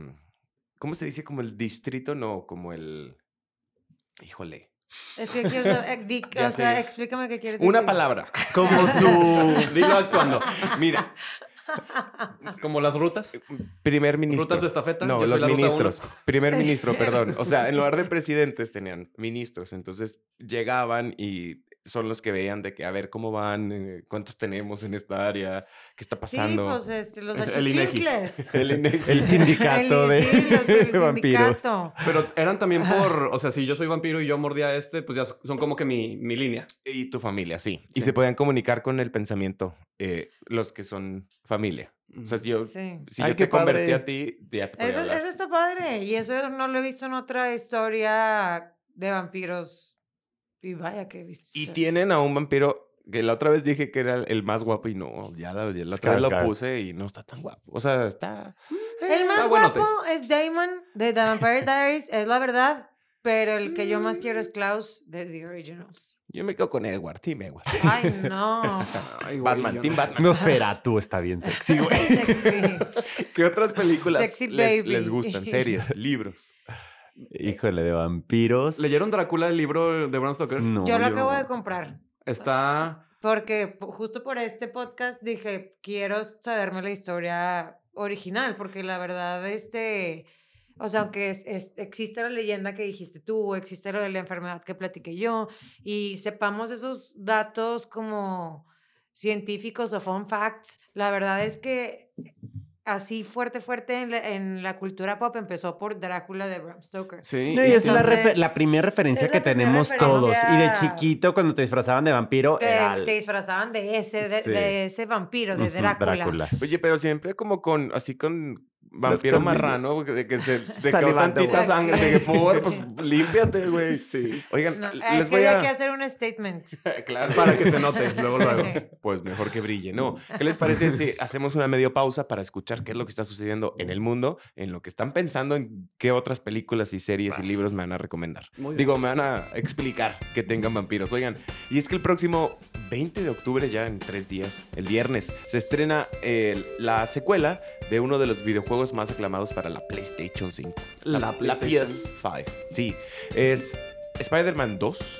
¿cómo se dice? Como el distrito, no, como el... Híjole. Es que quiero saber, Ya o sea, sé. explícame qué quieres decir. Una palabra. Como su... Dilo actuando. Mira, Como las rutas. primer ministro. ¿Rutas de estafeta? No, Yo soy los la ruta ministros. Primer ministro, perdón. O sea, en lugar de presidentes tenían ministros. Entonces llegaban y son los que veían de que a ver cómo van, cuántos tenemos en esta área, qué está Sí, pasando. pues los El INEGI. achichincles. El INEGI. El sindicato de el vampiros. sindicato. Pero eran también o sea, si yo soy vampiro y yo mordía a este, pues ya son como que mi línea. Y tu familia, sí. Y Sí. se podían comunicar con el pensamiento, los que son familia. O sea, si yo, Sí. si Ay, yo qué te convertí padre. a ti, ya te podía Eso hablar. está padre. Y eso no lo he visto en otra historia de vampiros. Y vaya que he visto. Y eso. tienen a un vampiro que la otra vez dije que era el más guapo y no, ya la otra vez lo Skarsgård. puse y no está tan guapo. O sea, está... El más está buenote. guapo es Damon de The Vampire Diaries, es la verdad. Pero el que yo más quiero es Klaus de The Originals. Yo me quedo con Edward, Team Edward. Ay, no. Ay, güey, Batman, yo Team no sé. Batman. Nosferatu está bien sexy, güey. Sexy. ¿Qué otras películas Sexy les, baby. les gustan? Series, libros. Híjole, de vampiros. ¿Leyeron Drácula, el libro de Bram Stoker? No, Yo lo yo- acabo de comprar. Está... Porque justo por este podcast dije, quiero saberme la historia original, porque la verdad, o sea, aunque existe la leyenda que dijiste tú, existe lo de la enfermedad que platiqué yo, y sepamos esos datos como científicos o fun facts, la verdad es que así fuerte en la cultura pop empezó por Drácula de Bram Stoker. Sí. No, y es Entonces, la primera referencia es que la primera tenemos todos. Y de referencia. chiquito, cuando te disfrazaban de vampiro, era Te disfrazaban de ese, Sí. de ese vampiro, de Ujú, Drácula. Oye, pero siempre como así con vampiro colmillos. marrano, de que se quedó Salivando, tantita güey. sangre, de que pues límpiate, güey. Sí. Oigan, No, les es que voy había a... que hacer un statement. Claro. Para que se note, luego, luego. Pues mejor que brille, ¿no? ¿Qué les parece si hacemos una medio pausa para escuchar qué es lo que está sucediendo en el mundo, en lo que están pensando, en qué otras películas y series y libros me van a recomendar? Muy bien. Digo, me van a explicar que tengan vampiros. Oigan, y es que el próximo 20 de octubre, ya en 3 días, el viernes, se estrena la secuela de uno de los videojuegos más aclamados para la PlayStation 5. La PlayStation. PS5. Sí, es Spider-Man 2,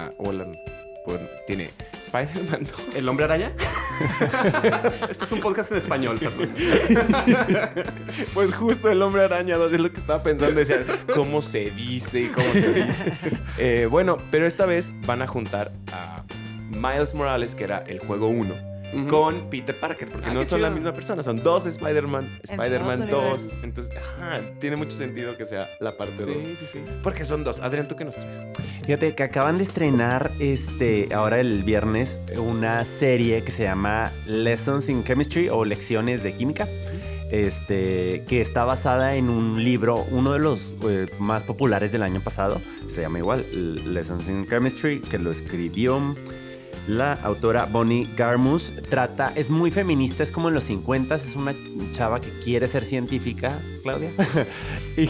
tiene Spider-Man 2. ¿El hombre araña? Esto es un podcast en español, perdón. Pues justo el Hombre Araña 2 es lo que estaba pensando. Decía, ¿cómo se dice? ¿Cómo se dice? Bueno, pero esta vez van a juntar a Miles Morales, que era el juego 1, Ujú. con Peter Parker, porque Ah, no qué son la chido. misma persona, son dos Spider-Man, Spider-Man 2. universos. Entonces, tiene mucho sentido que sea la parte 2. Sí, sí, sí. Porque son dos. Adrián, ¿tú qué nos traes? Fíjate que acaban de estrenar ahora el viernes una serie que se llama Lessons in Chemistry o Lecciones de Química. Que está basada en un libro, uno de los más populares del año pasado. Se llama igual Lessons in Chemistry, que lo escribió la autora Bonnie Garmus. Es muy feminista, es como en los 50s, es una chava que quiere ser científica, Claudia. y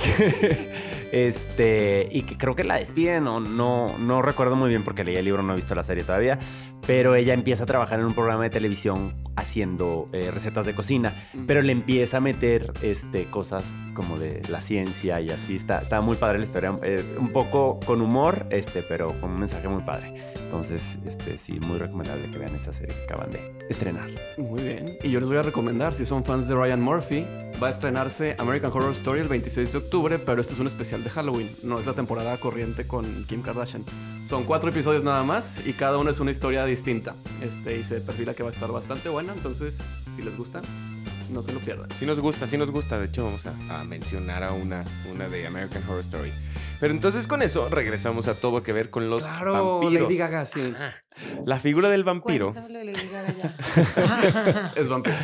que creo que la despiden, o no recuerdo muy bien porque leí el libro, no he visto la serie todavía, pero ella empieza a trabajar en un programa de televisión haciendo recetas de cocina, pero le empieza a meter cosas como de la ciencia y así. Está muy padre la historia, un poco con humor, pero con un mensaje muy padre. Entonces, sí, muy recomendable que vean esa serie que acaban de estrenar. Muy bien. Y yo les voy a recomendar, si son fans de Ryan Murphy, va a estrenarse American Horror Story el 26 de octubre, pero este es un especial de Halloween. No es la temporada corriente con Kim Kardashian. Son 4 episodios nada más y cada uno es una historia distinta. Y se perfila que va a estar bastante buena, entonces, si les gusta, no se lo pierdan. Sí nos gusta. De hecho, vamos a mencionar a una de American Horror Story. Pero entonces con eso regresamos a todo que ver con los Claro, vampiros. Lady Gaga, sí. La figura del vampiro Cuéntame, Lady Gaga, ya. Es vampiro.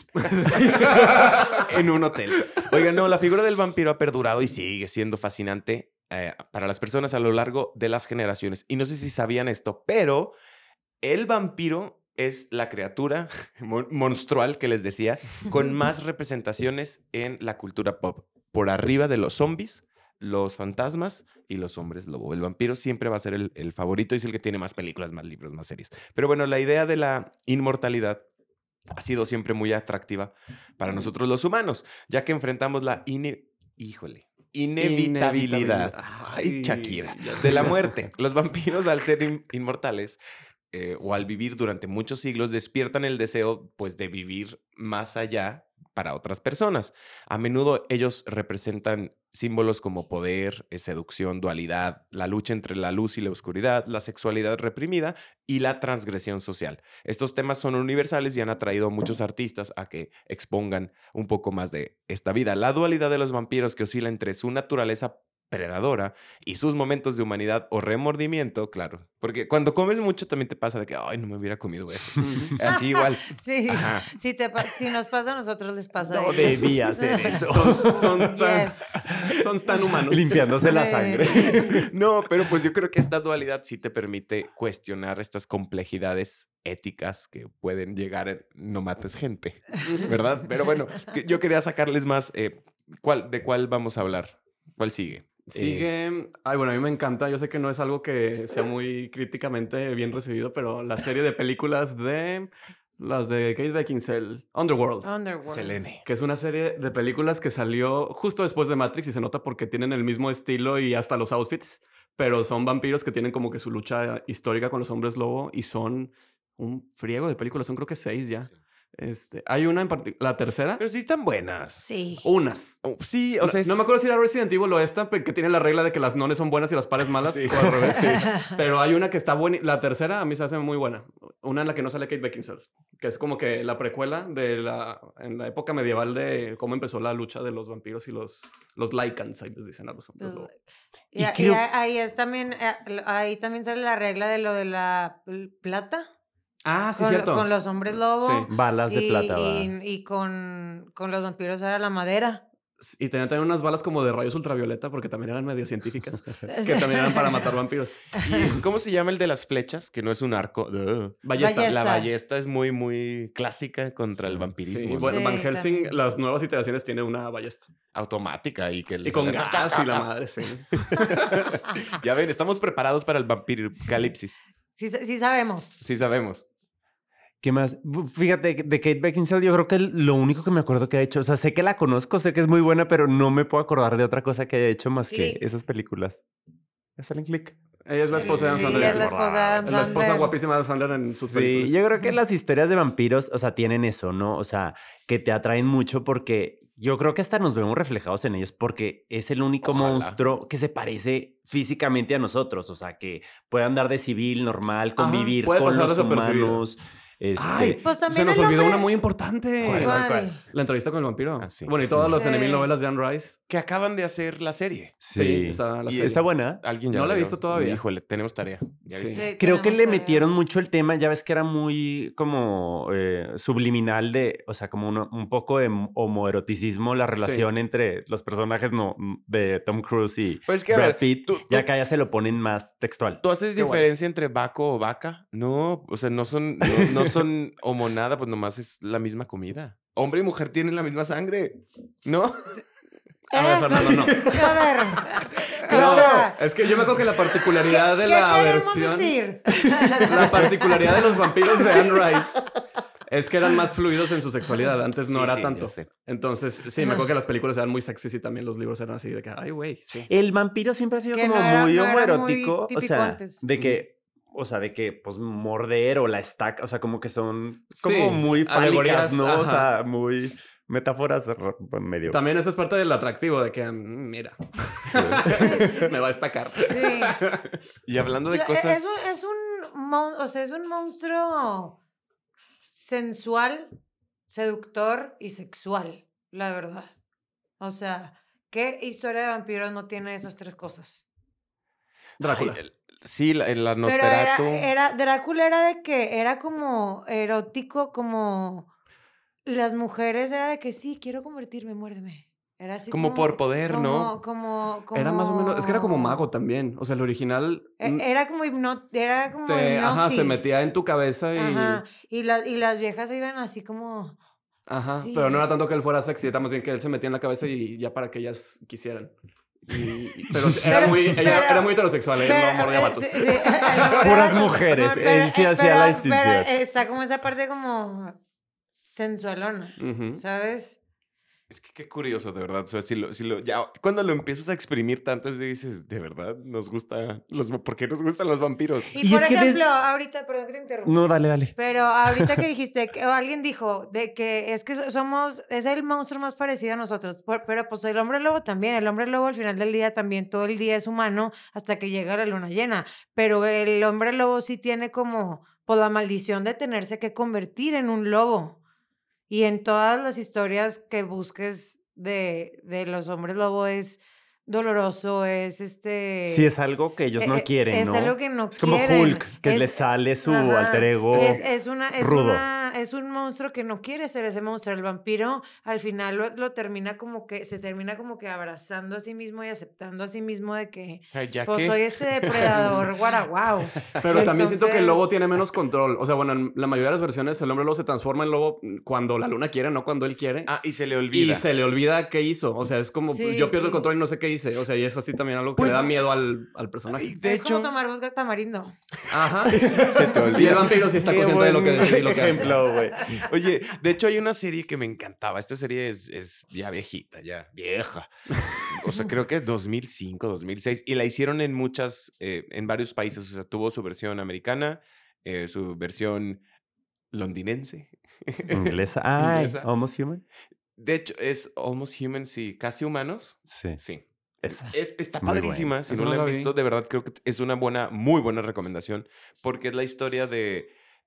en un hotel. Oigan, no, la figura del vampiro ha perdurado y sigue siendo fascinante para las personas a lo largo de las generaciones. Y no sé si sabían esto, pero el vampiro es la criatura monstrual que les decía con más representaciones en la cultura pop. Por arriba de los zombies, los fantasmas y los hombres lobo. El vampiro siempre va a ser el favorito y es el que tiene más películas, más libros, más series. Pero bueno, la idea de la inmortalidad ha sido siempre muy atractiva para nosotros los humanos, ya que enfrentamos la inevitabilidad. Ay, Shakira. De la muerte. Los vampiros, al ser inmortales o al vivir durante muchos siglos, despiertan el deseo, pues, de vivir más allá para otras personas. A menudo ellos representan símbolos como poder, seducción, dualidad, la lucha entre la luz y la oscuridad, la sexualidad reprimida y la transgresión social. Estos temas son universales y han atraído a muchos artistas a que expongan un poco más de esta vida. La dualidad de los vampiros, que oscila entre su naturaleza predadora y sus momentos de humanidad o remordimiento, claro. Porque cuando comes mucho también te pasa de que, ay, no me hubiera comido eso. Así igual. Sí, Ajá. si nos pasa a nosotros, les pasa a No ellos. debía hacer eso. Son tan humanos. Limpiándose la Sí. sangre. No, pero pues yo creo que esta dualidad sí te permite cuestionar estas complejidades éticas que pueden llegar en no mates gente, ¿verdad? Pero bueno, yo quería sacarles más. ¿De cuál vamos a hablar? ¿Cuál sigue? Sigue. Ay, bueno, a mí me encanta. Yo sé que no es algo que sea muy críticamente bien recibido, pero la serie de películas de las de Kate Beckinsale, Underworld. Underworld. Selene. Que es una serie de películas que salió justo después de Matrix y se nota porque tienen el mismo estilo y hasta los outfits, pero son vampiros que tienen como que su lucha histórica con los hombres lobo y son un friego de películas, son creo que 6 ya. Hay una en particular, la tercera, Pero sí están buenas. Sí. unas. Sí, o sea, No me acuerdo si era Resident Evil o esta, que tiene la regla de que las nones son buenas y las pares malas. O al revés, sí. Pero hay una que está buena. La tercera a mí se hace muy buena. Una en la que no sale Kate Beckinsale, que es como que la precuela en la época medieval de cómo empezó la lucha de los vampiros y los Lycans, ahí les dicen a los hombres lobo. Y, Y creo- ahí también sale la regla de lo de la plata. Ah, sí, Con, cierto. con los hombres lobo. Sí. Balas de plata, va. Y con los vampiros era la madera. Y tenían también unas balas como de rayos ultravioleta, porque también eran medio científicas, que también eran para matar vampiros. ¿y cómo se llama el de las flechas? Que no es un arco. Ballesta. Ballesta. La ballesta es muy, muy clásica contra el Sí, vampirismo. bueno, Sí, Van Helsing, también. las nuevas iteraciones tiene una ballesta. Automática y que Y con gas y la madre, sí. Ya ven, estamos preparados para el vampirocalipsis. Sí sabemos. Sí sabemos. ¿Qué más? Fíjate, de Kate Beckinsale yo creo que lo único que me acuerdo que ha hecho, o sea, sé que la conozco, sé que es muy buena, pero no me puedo acordar de otra cosa que haya hecho más que Click. esas películas. ¿Ya salen Click? Ella es la esposa de Adam Sí, Sandler. es la esposa de Adam Es la esposa Sandler. guapísima de Adam Sandler en sus Sí, películas. yo creo que las historias de vampiros, o sea, tienen eso, ¿no? O sea, que te atraen mucho porque yo creo que hasta nos vemos reflejados en ellos porque es el único Ojalá. monstruo que se parece físicamente a nosotros, o sea, que puede andar de civil, normal, Ajá, convivir puede con pasar los desapercibido. humanos. Ay, Pues se también nos el olvidó hombre- una muy importante. ¿Cuál? La entrevista con el vampiro. Ah, sí. Bueno, y todas las Sí. Enemy novelas de Anne Rice. Que acaban de hacer la serie. Sí, está la Y serie. Está buena. Alguien ya No la he vio? visto todavía. Híjole, tenemos tarea. ¿Ya Sí. viste? Sí, Creo que tenemos le tarea. metieron mucho el tema, ya ves que era muy como subliminal de, o sea, como un poco de homoeroticismo la relación entre los personajes de Tom Cruise y Pues que a Brad ver, Pitt. tú- Ya acá ya se lo ponen más textual. ¿Tú haces Qué bueno. diferencia entre vaco o vaca? No, o sea, no son homonada, pues nomás es la misma comida. Hombre y mujer tienen la misma sangre, ¿no? A ver, Fernando, no. A ver. No, O sea, es que yo me acuerdo que la particularidad de ¿qué la queremos versión... decir? La particularidad de los vampiros de Anne Rice es que eran más fluidos en su sexualidad. Antes no Sí, era sí, tanto. ya sé. Entonces, sí, me acuerdo que las películas eran muy sexys y también los libros eran así de que, ay, güey, sí. El vampiro siempre ha sido Que como no era- muy no era muy homoerótico. O típico sea, antes. de que, pues, morder o la estaca, o sea, como que son Sí, como muy alegorías, fálicas, ¿no? O ajá. sea, muy metáforas medio. También eso es parte del atractivo de que, mira, me va a destacar. Sí. Y hablando de La- cosas... es un monstruo sensual, seductor y sexual, la verdad. O sea, ¿qué historia de vampiros no tiene esas tres cosas? Drácula. Sí, la Pero Nosferatu. Drácula era de que era como erótico, como las mujeres era de que sí, quiero convertirme, muérdeme. Era así Como por poder, ¿no? Como Era más o menos, es que era como mago también. O sea, el original Era como era como ajá, se hipnosis. metía en tu cabeza y... Ajá. Y las viejas iban así como... Ajá, Sí. pero no era tanto que él fuera sexy, era más bien que él se metía en la cabeza y ya para que ellas quisieran. Pero ella era muy heterosexual, ella no mordía vatos. Puras mujeres, él sí hacía la distinción. Pero está como esa parte como sensualona, Ujú. ¿sabes? Es que qué curioso, de verdad. O sea, ya cuando lo empiezas a exprimir tanto, dices, de verdad, ¿por qué nos gustan los vampiros? Y, Y por es que ejemplo, ahorita, perdón que te interrumpa. No, dale. Pero ahorita que dijiste, o alguien dijo de que es el monstruo más parecido a nosotros, pero pues el hombre lobo también, el hombre lobo al final del día también, todo el día es humano hasta que llega la luna llena, pero el hombre lobo sí tiene como, pues la maldición de tenerse que convertir en un lobo. Y en todas las historias que busques de los hombres lobo es doloroso, es Sí, es algo que ellos no quieren, es ¿no? algo que no Es como quieren. Hulk, que le sale su Ajá. alter ego rudo. Es un monstruo que no quiere ser ese monstruo. El vampiro al final lo termina como que, se termina como que abrazando a sí mismo y aceptando a sí mismo de que, Ay, ¿ya pues qué? soy este depredador guaraguau. Pero también siento que el lobo Entonces- tiene menos control. O sea, bueno, en la mayoría de las versiones el hombre lobo se transforma en lobo cuando la luna quiere, no cuando él quiere. Ah, y se le olvida. Y se le olvida qué hizo. O sea, es como Sí, yo pierdo el y- control y no sé qué hice. O sea, y es así también algo que Pues- le da miedo al personaje. Ay, de es como hecho, tomar vodka tamarindo. Ajá. se te Y el olvida. vampiro sí está Qué consciente de lo que buen dice y lo que hace. ejemplo, güey. Oye, de hecho hay una serie que me encantaba. Esta serie es ya viejita, ya vieja. O sea, creo que 2005, 2006. Y la hicieron en en varios países. O sea, tuvo su versión americana, su versión londinense. Inglesa. Ay, Inglesa. Almost Human. De hecho, es Almost Human, sí. Casi humanos. Sí. Sí. Esa. Está Es muy padrísima. buena. Si Esa no no la han la vi. visto, de verdad creo que es una muy buena recomendación. Porque es la historia de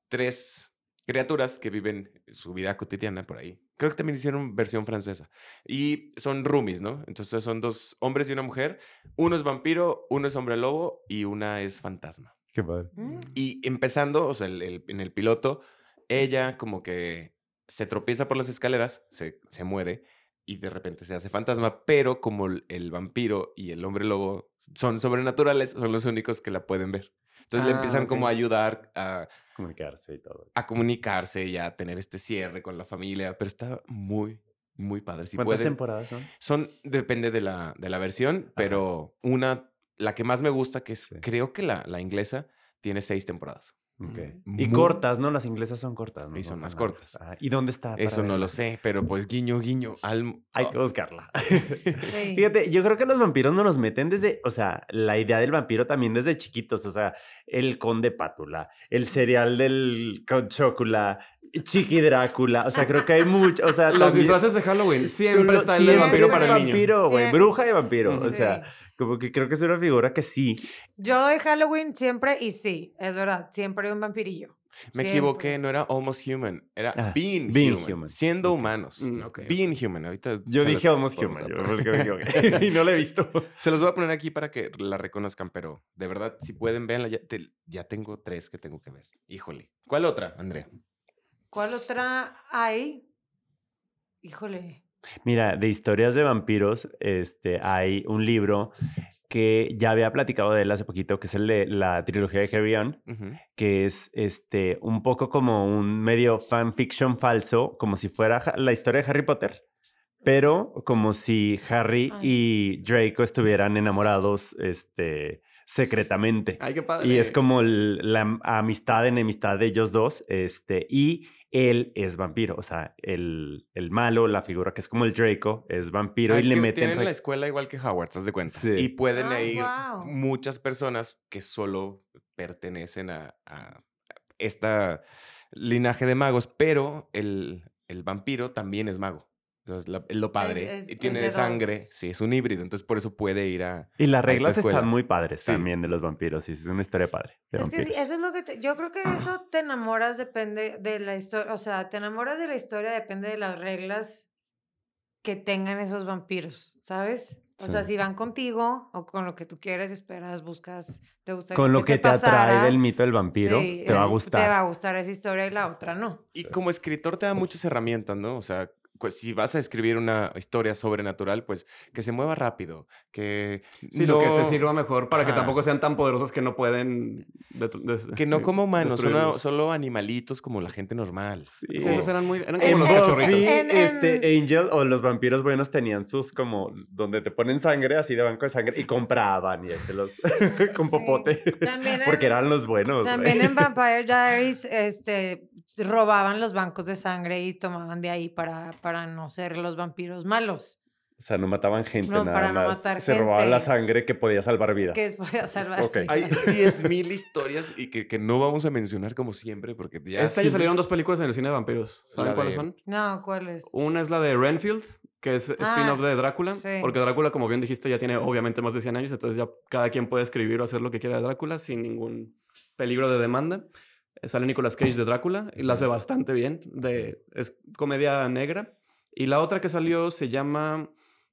3 criaturas que viven su vida cotidiana por ahí. Creo que también hicieron versión francesa. Y son roomies, ¿no? Entonces son 2 hombres y una mujer. Uno es vampiro, uno es hombre lobo y una es fantasma. Qué padre. Y empezando, o sea, en el piloto, ella como que se tropieza por las escaleras, se muere y de repente se hace fantasma, pero como el vampiro y el hombre lobo son sobrenaturales, son los únicos que la pueden ver. Entonces le empiezan ok. como a ayudar a Comunicarse y todo. comunicarse y a tener este cierre con la familia, pero está muy, muy padre. Si ¿Cuántas pueden, temporadas son? depende de la versión, pero la que más me gusta, que es, Sí. creo que la inglesa, tiene 6 temporadas. Ok. Muy- Y cortas, ¿no? Las inglesas son cortas, ¿no? Y son No más tan largas. cortas. Ah, ¿y dónde está? para Eso no verla? lo sé, pero pues guiño, guiño. Hay que buscarla. Sí. Fíjate, yo creo que los vampiros no nos meten desde, o sea, la idea del vampiro también desde chiquitos, o sea, el conde Pátula, el cereal del Count Chocula, Chiqui Drácula, o sea, creo que hay mucho, o sea, Los también- disfraces de Halloween. Siempre está el del siempre vampiro es para el niño. vampiro, güey, Siempre. bruja y vampiro, o Sí. sea, como que creo que es una figura que sí. Yo de Halloween siempre, y sí, es verdad, siempre hay un vampirillo. Me equivoqué, no era almost human, era Ah, being, being human, human. siendo Ok. humanos. Ok, Being human, ahorita Yo se dije los almost podemos human, yo aprobar. porque me equivoqué, y no la he visto. Se los voy a poner aquí para que la reconozcan, pero de verdad, si pueden, véanla. Ya tengo 3 que tengo que ver. Híjole. ¿Cuál otra, Andrea? ¿Cuál otra hay? Híjole. Mira, de historias de vampiros, hay un libro que ya había platicado de él hace poquito, que es el de la trilogía de Carry On, Ujú. que es un poco como un medio fanfiction falso, como si fuera la historia de Harry Potter, pero como si Harry Ay. y Draco estuvieran enamorados secretamente. Ay, qué padre. Y es como la amistad, enemistad de ellos dos, y él es vampiro, o sea, el malo, la figura que es como el Draco, es vampiro Ah, y es le que meten... tienen la escuela igual que Howard, ¿te das de cuenta? Sí. Y pueden Ay, ir guau. muchas personas que solo pertenecen a esta linaje de magos, pero el vampiro también es mago. Entonces, es lo padre. es Y tiene de sangre. dos. Sí, es un híbrido. Entonces, por eso puede ir a... Y las esta reglas escuela. están muy padres Sí. también de los vampiros, y es una historia padre. De Es que sí, vampiros. eso es lo que yo creo que eso te enamoras depende de la historia, o sea, te enamoras de la historia depende de las reglas que tengan esos vampiros, ¿sabes? O sea, Sí. si van contigo o con lo que tú quieres, esperas, buscas, te gustaría Con lo que te atrae pasara, del mito del vampiro, sí, te va a Te gustar. va a gustar esa historia y la otra no. Y Sí. como escritor te da muchas herramientas, ¿no? O sea, si vas a escribir una historia sobrenatural, pues que se mueva rápido, que Sí, lo que te no- sirva mejor para que Ajá. tampoco sean tan poderosos que no pueden... que no como humanos, destruirlos. solo animalitos como la gente normal. Sí, esos eran como En- los en- cachorritos. Buffy, en- Angel o los vampiros buenos tenían sus como donde te ponen sangre, así de banco de sangre, y compraban y se los con Sí. popote. También Porque en- eran los buenos. También güey. en Vampire Diaries, robaban los bancos de sangre y tomaban de ahí para no ser los vampiros malos, O sea, no mataban gente, No, nada para no más. matar Se robaban la gente. sangre que podía salvar vidas. que es podía salvar. Ok. Hay 10,000 historias y que no vamos a mencionar como siempre porque ya... Este año siempre- salieron 2 películas en el cine de vampiros. ¿Saben La cuáles de- son? No, ¿cuál es? Una es la de Renfield, que es spin-off de Drácula. sí. Porque Drácula, como bien dijiste, ya tiene obviamente más de 100 años. Entonces ya cada quien puede escribir o hacer lo que quiera de Drácula sin ningún peligro de demanda. Sale Nicolas Cage de Drácula y la hace bastante bien. Es comedia negra. Y la otra que salió se llama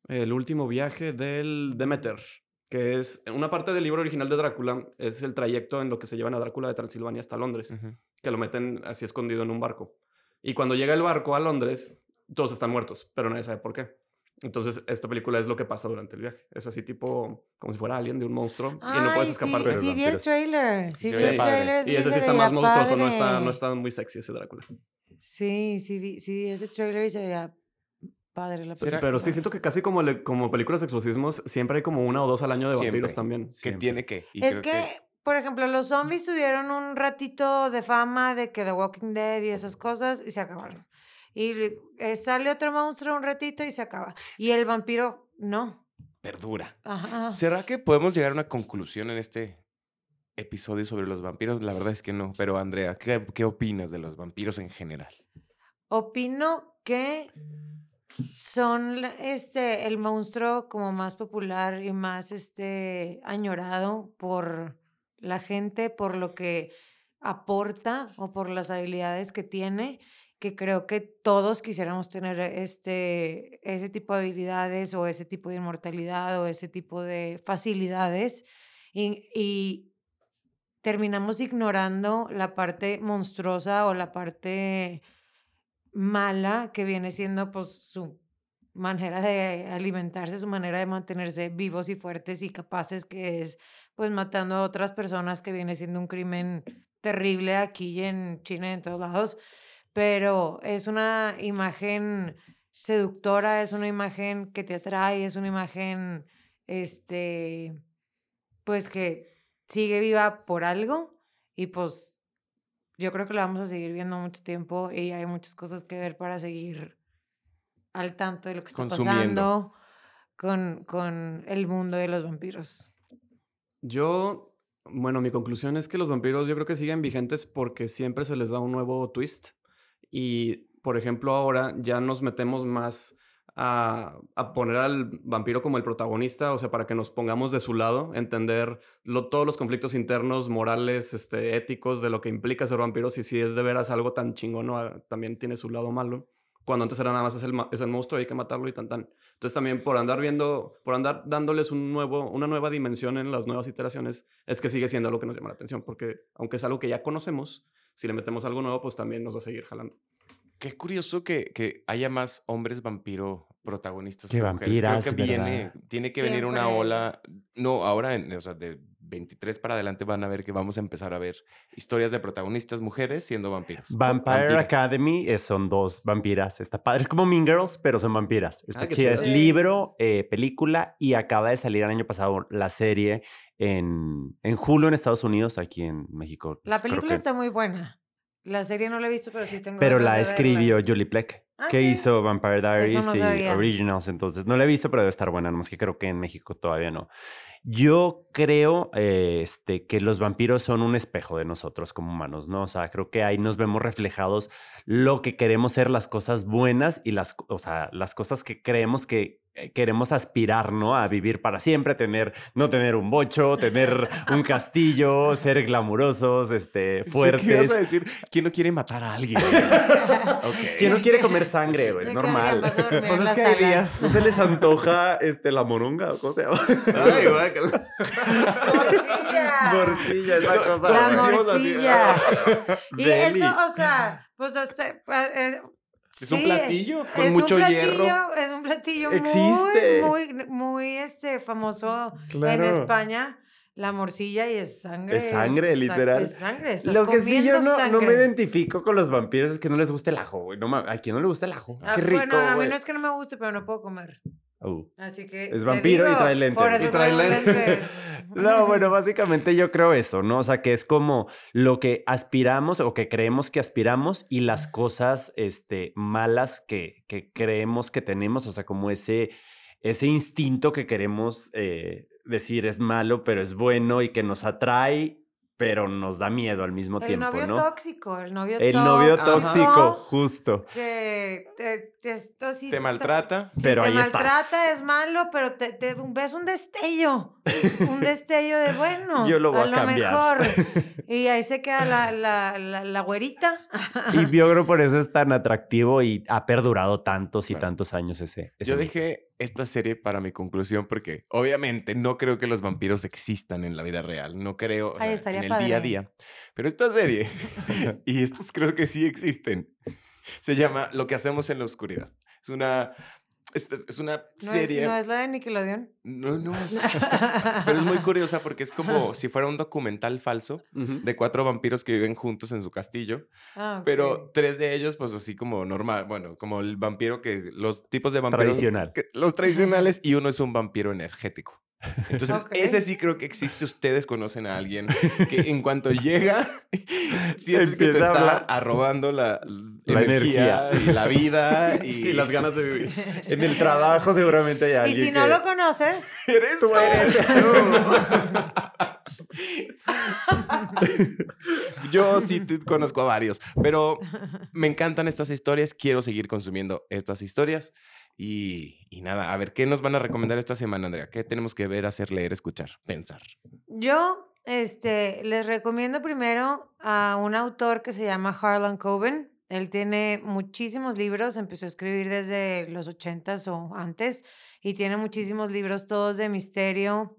El último viaje del Demeter, que es una parte del libro original de Drácula, es el trayecto en lo que se llevan a Drácula de Transilvania hasta Londres, que lo meten así escondido en un barco. Y cuando llega el barco a Londres, todos están muertos, pero nadie sabe por qué. Entonces, esta película es lo que pasa durante el viaje. Es así tipo como si fuera Alien de un monstruo y no puedes escapar sí, de él. sí vi el trailer. Sí, Sí, vi el padre. trailer. Y ese sí se está más veía monstruoso, padre. no está muy sexy ese Drácula. Sí, vi ese trailer y se veía padre la película. Pero sí siento que casi como películas de exorcismos, siempre hay como 1 o 2 al año de Siempre. vampiros también. Que Siempre. tiene que. Y Es creo que, por ejemplo, los zombies tuvieron un ratito de fama de que The Walking Dead y esas cosas y se acabaron. Y sale otro monstruo un ratito y se acaba. Y el vampiro, no. perdura. Ajá. ¿Será que podemos llegar a una conclusión en este episodio sobre los vampiros? La verdad es que no. Pero Andrea, ¿qué opinas de los vampiros en general? Opino que son el monstruo como más popular y más añorado por la gente, por lo que aporta o por las habilidades que tiene, que creo que todos quisiéramos tener ese tipo de habilidades o ese tipo de inmortalidad o ese tipo de facilidades y terminamos ignorando la parte monstruosa o la parte mala que viene siendo pues su manera de alimentarse, su manera de mantenerse vivos y fuertes y capaces, que es pues matando a otras personas, que viene siendo un crimen terrible aquí y en China y en todos lados, pero es una imagen seductora, es una imagen que te atrae, es una imagen pues que sigue viva por algo y pues yo creo que la vamos a seguir viendo mucho tiempo y hay muchas cosas que ver para seguir al tanto de lo que está Consumiendo. pasando con el mundo de los vampiros. Bueno, mi conclusión es que los vampiros yo creo que siguen vigentes porque siempre se les da un nuevo twist. Y, por ejemplo, ahora ya nos metemos más a poner al vampiro como el protagonista, o sea, para que nos pongamos de su lado, entender todos los conflictos internos, morales, éticos de lo que implica ser vampiros y si es de veras algo tan chingón o también tiene su lado malo. Cuando antes era nada más es el monstruo, hay que matarlo y tan. Entonces también por andar dándoles una nueva dimensión en las nuevas iteraciones, es que sigue siendo algo que nos llama la atención, porque aunque es algo que ya conocemos, si le metemos algo nuevo, pues también nos va a seguir jalando. Qué curioso que haya más hombres vampiro protagonistas Que que mujeres. Creo vampiras, que ¿verdad? tiene que venir una Siempre. ola. No, ahora, o sea, de 23 para adelante van a ver que vamos a empezar a ver historias de protagonistas mujeres siendo vampiros. Vampire Vampiras. Academy son 2 vampiras. Está padre. Es como Mean Girls, pero son vampiras. Está qué chida. Es chido. Sí. libro, película y acaba de salir el año pasado la serie en Hulu en Estados Unidos, aquí en México. La Creo película que- está muy buena. La serie no la he visto, pero sí tengo Pero ganas la de escribió verla. Julie Plec, Ah, que ¿sí? hizo Vampire Diaries no y sabía. Originals. Entonces no la he visto, pero debe estar buena. Nomás que creo que en México todavía no. Yo creo que los vampiros son un espejo de nosotros como humanos, ¿no? O sea, creo que ahí nos vemos reflejados lo que queremos ser, las cosas buenas y las cosas que creemos que queremos aspirar, ¿no? A vivir para siempre, no tener un bocho, tener un castillo, ser glamurosos, ¿Qué fuertes. ibas a decir? ¿Quién no quiere matar a alguien? Ok. ¿Quién no quiere comer sangre, güey? Es Me quedaría normal. más a dormir Pues en es la que hay sala. días. ¿No se les antoja la moronga o cómo se llama? Ay, guácala. ¡Morcilla! Morcilla, esa cosa. La decimos así. morcilla. Y Deli. eso, o sea, pues Es un sí, platillo con es mucho un platillo, hierro. Es un platillo Existe. muy famoso Claro. en España. La morcilla y es sangre. Es sangre, literal. Es sangre. Estás Lo que sí yo comiendo no me sangre. identifico con los vampiros es que no les gusta el ajo, güey. ¿A quién no le gusta el ajo? Ah, Qué rico, bueno, a mí güey. no es que no me guste, pero no puedo comer. Uh. Así que. Es te vampiro y digo, trae lentes. Por eso Y trae traigo lentes. No, bueno, básicamente yo creo eso, ¿no? O sea, que es como lo que aspiramos o que creemos que aspiramos y las cosas malas que creemos que tenemos, o sea, como ese instinto que queremos decir es malo, pero es bueno y que nos atrae, pero nos da miedo al mismo El tiempo, novio ¿no? tóxico, el novio Tóxico, justo. que esto sí Te maltrata. Pero te ahí estás. maltrata, es malo, pero te ves un destello de bueno. Yo lo voy a lo cambiar. mejor. Y ahí se queda la güerita. Y yo creo por eso es tan atractivo y ha perdurado tantos y Claro. tantos años ese Yo mito. dejé esta serie para mi conclusión porque obviamente no creo que los vampiros existan en la vida real. No creo Ay, en estaría el día a padre. día. Pero esta serie, y estos creo que sí existen, se llama Lo que hacemos en la oscuridad. Es una serie... ¿No es la de Nickelodeon? No. Pero es muy curiosa porque es como si fuera un documental falso de 4 vampiros que viven juntos en su castillo. Ah, ok. Pero 3 de ellos, pues así como normal. Bueno, como el vampiro los tipos de vampiros. Tradicional. Los tradicionales y uno es un vampiro energético. Entonces, Ok. ese sí creo que existe. Ustedes conocen a alguien que en cuanto llega, sientes que te Empieza a está hablar. arrobando la La energía y la vida Y las ganas de vivir. En el trabajo seguramente hay Y alguien si no que- lo conoces, Eres Tú eres Yo sí conozco a varios, pero me encantan estas historias. Quiero seguir consumiendo estas historias. Y nada, a ver, ¿qué nos van a recomendar esta semana, Andrea? ¿Qué tenemos que ver, hacer, leer, escuchar, pensar? yo les recomiendo primero a un autor que se llama Harlan Coben. Él tiene muchísimos libros, empezó a escribir desde los 80s o antes, y tiene muchísimos libros, todos de misterio,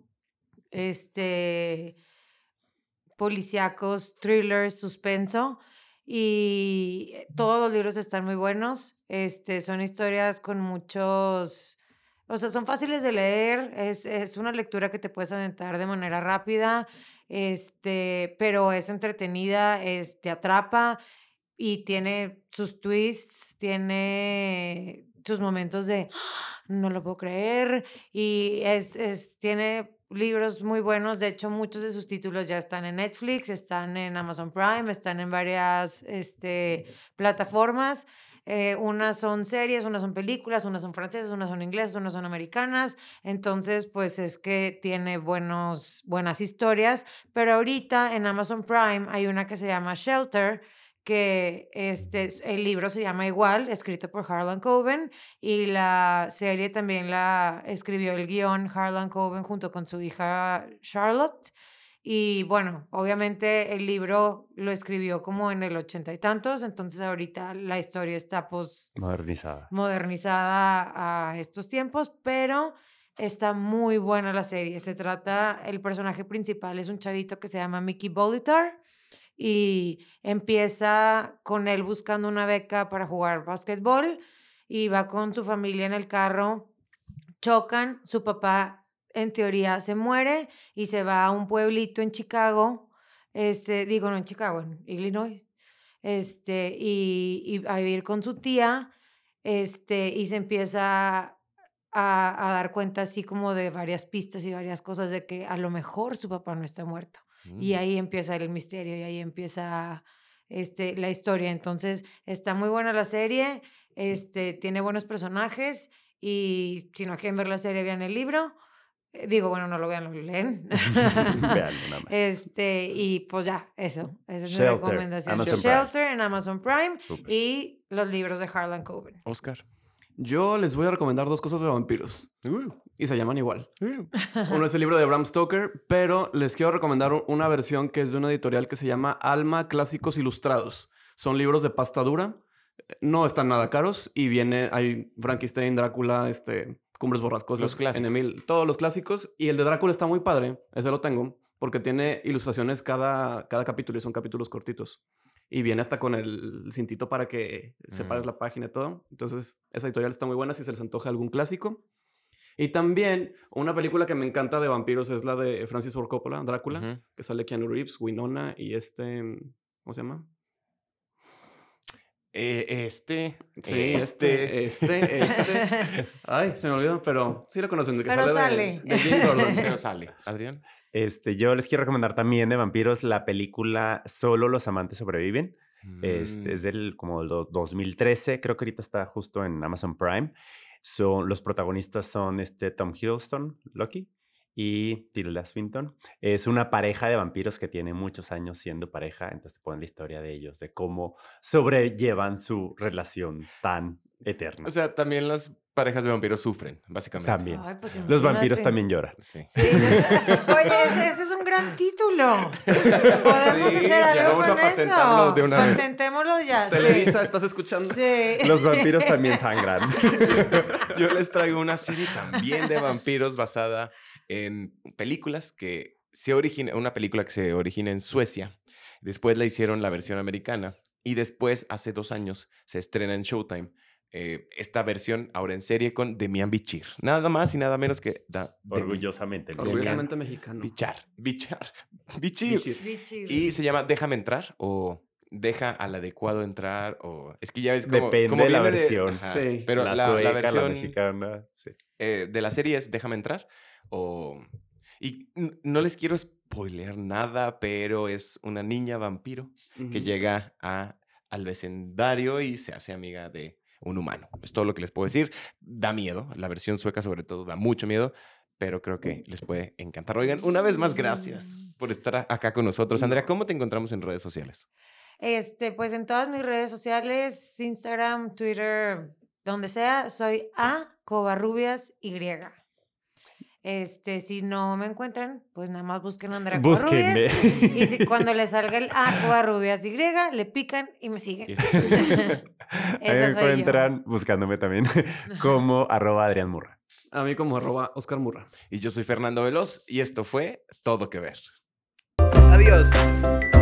policíacos, thrillers, suspenso. Y todos los libros están muy buenos. Son historias con muchos... O sea, son fáciles de leer. Es una lectura que te puedes aventar de manera rápida. Pero es entretenida, te atrapa y tiene sus twists, tiene sus momentos de no lo puedo creer, y tiene libros muy buenos. De hecho, muchos de sus títulos ya están en Netflix, están en Amazon Prime, están en varias plataformas. Unas son series, unas son películas, unas son francesas, unas son inglesas, unas son americanas. Entonces, pues es que tiene buenas historias. Pero ahorita en Amazon Prime hay una que se llama Shelter, que el libro se llama igual, escrito por Harlan Coben, y la serie también la escribió el guión Harlan Coben junto con su hija Charlotte. Y bueno, obviamente el libro lo escribió como en el 80 y tantos, entonces ahorita la historia está pues modernizada. modernizada a estos tiempos, pero está muy buena la serie. El personaje principal es un chavito que se llama Mickey Bolitar, y empieza con él buscando una beca para jugar básquetbol, y va con su familia en el carro, chocan, su papá en teoría se muere y se va a un pueblito en Chicago, no en Chicago, en Illinois, y a vivir con su tía, y se empieza a dar cuenta así como de varias pistas y varias cosas de que a lo mejor su papá no está muerto. Y ahí empieza el misterio y ahí empieza la historia. Entonces, está muy buena la serie, tiene buenos personajes, y si no quieren ver la serie, vean el libro. Bueno, no lo vean, lo leen. Vean, nada más. Y pues ya, esa es mi Shelter, recomendación. Amazon Prime. Shelter en Amazon Prime, Súper. y los libros de Harlan Coben. Oscar. Yo les voy a recomendar 2 cosas de vampiros. Y se llaman igual. Uno es el libro de Bram Stoker, pero les quiero recomendar una versión que es de una editorial que se llama Alma Clásicos Ilustrados. Son libros de pasta dura. No están nada caros y hay Frankenstein, Drácula, Cumbres Borrascosas, Los clásicos. Ennemil, todos los clásicos. Y el de Drácula está muy padre, ese lo tengo, porque tiene ilustraciones cada capítulo y son capítulos cortitos. Y viene hasta con el cintito para que separes la página y todo. Entonces, esa editorial está muy buena si se les antoja algún clásico. Y también una película que me encanta de vampiros es la de Francis Ford Coppola, Drácula, que sale Keanu Reeves, Winona y ¿cómo se llama? Sí, Ay, se me olvidó, pero sí lo conocen. Que Pero sale. De Jim Gordon. Pero sale. Adrián. Yo les quiero recomendar también de vampiros la película Solo los amantes sobreviven. Es del como del 2013, creo que ahorita está justo en Amazon Prime. Los protagonistas son Tom Hiddleston, Loki, y Tilda Swinton. Es una pareja de vampiros que tiene muchos años siendo pareja, entonces te ponen la historia de ellos, de cómo sobrellevan su relación tan eterno. O sea, también las parejas de vampiros sufren, básicamente. También. Ay, pues Los vampiros imagínate. también lloran. Sí. Sí, oye, ese es un gran título. Podemos Sí, hacer ya algo vamos a con patentarlo eso. de una vez. Patentémoslo ya. sí. Televisa, ¿estás escuchando? Sí. Los vampiros también sangran. Yo les traigo una serie también de vampiros basada en películas que una película que se origina en Suecia. Después la hicieron la versión americana y después, hace 2 años, se estrena en Showtime. Esta versión ahora en serie con Demian Bichir. Nada más y nada menos que Orgullosamente. Orgullosamente mexicano. Bichir. Bichir. Bichir. Y se llama Déjame entrar o Deja al adecuado entrar o... Es que ya ves como... Depende como de la viene versión. Ajá, Sí. pero la la sueca, versión la mexicana. Sí. de la serie es Déjame entrar o... Y no les quiero spoilear nada, pero es una niña vampiro que llega al vecindario y se hace amiga de un humano. Es todo lo que les puedo decir. Da miedo. La versión sueca, sobre todo, da mucho miedo, pero creo que les puede encantar. Oigan, una vez más, gracias por estar acá con nosotros. Andrea, ¿cómo te encontramos en redes sociales? Pues en todas mis redes sociales, Instagram, Twitter, donde sea, soy @covarrubiasy. Si no me encuentran, pues nada más busquen a Andrea Búsquenme. Covarrubias. Y cuando les salga el @covarrubiasy, le pican y me siguen. Y eso soy yo. Ahí me Esa soy yo. encuentran buscándome también como @Adrián Murra. A mí como @Oscar Murra. Y yo soy Fernando Veloz y esto fue Todo que Ver. Adiós.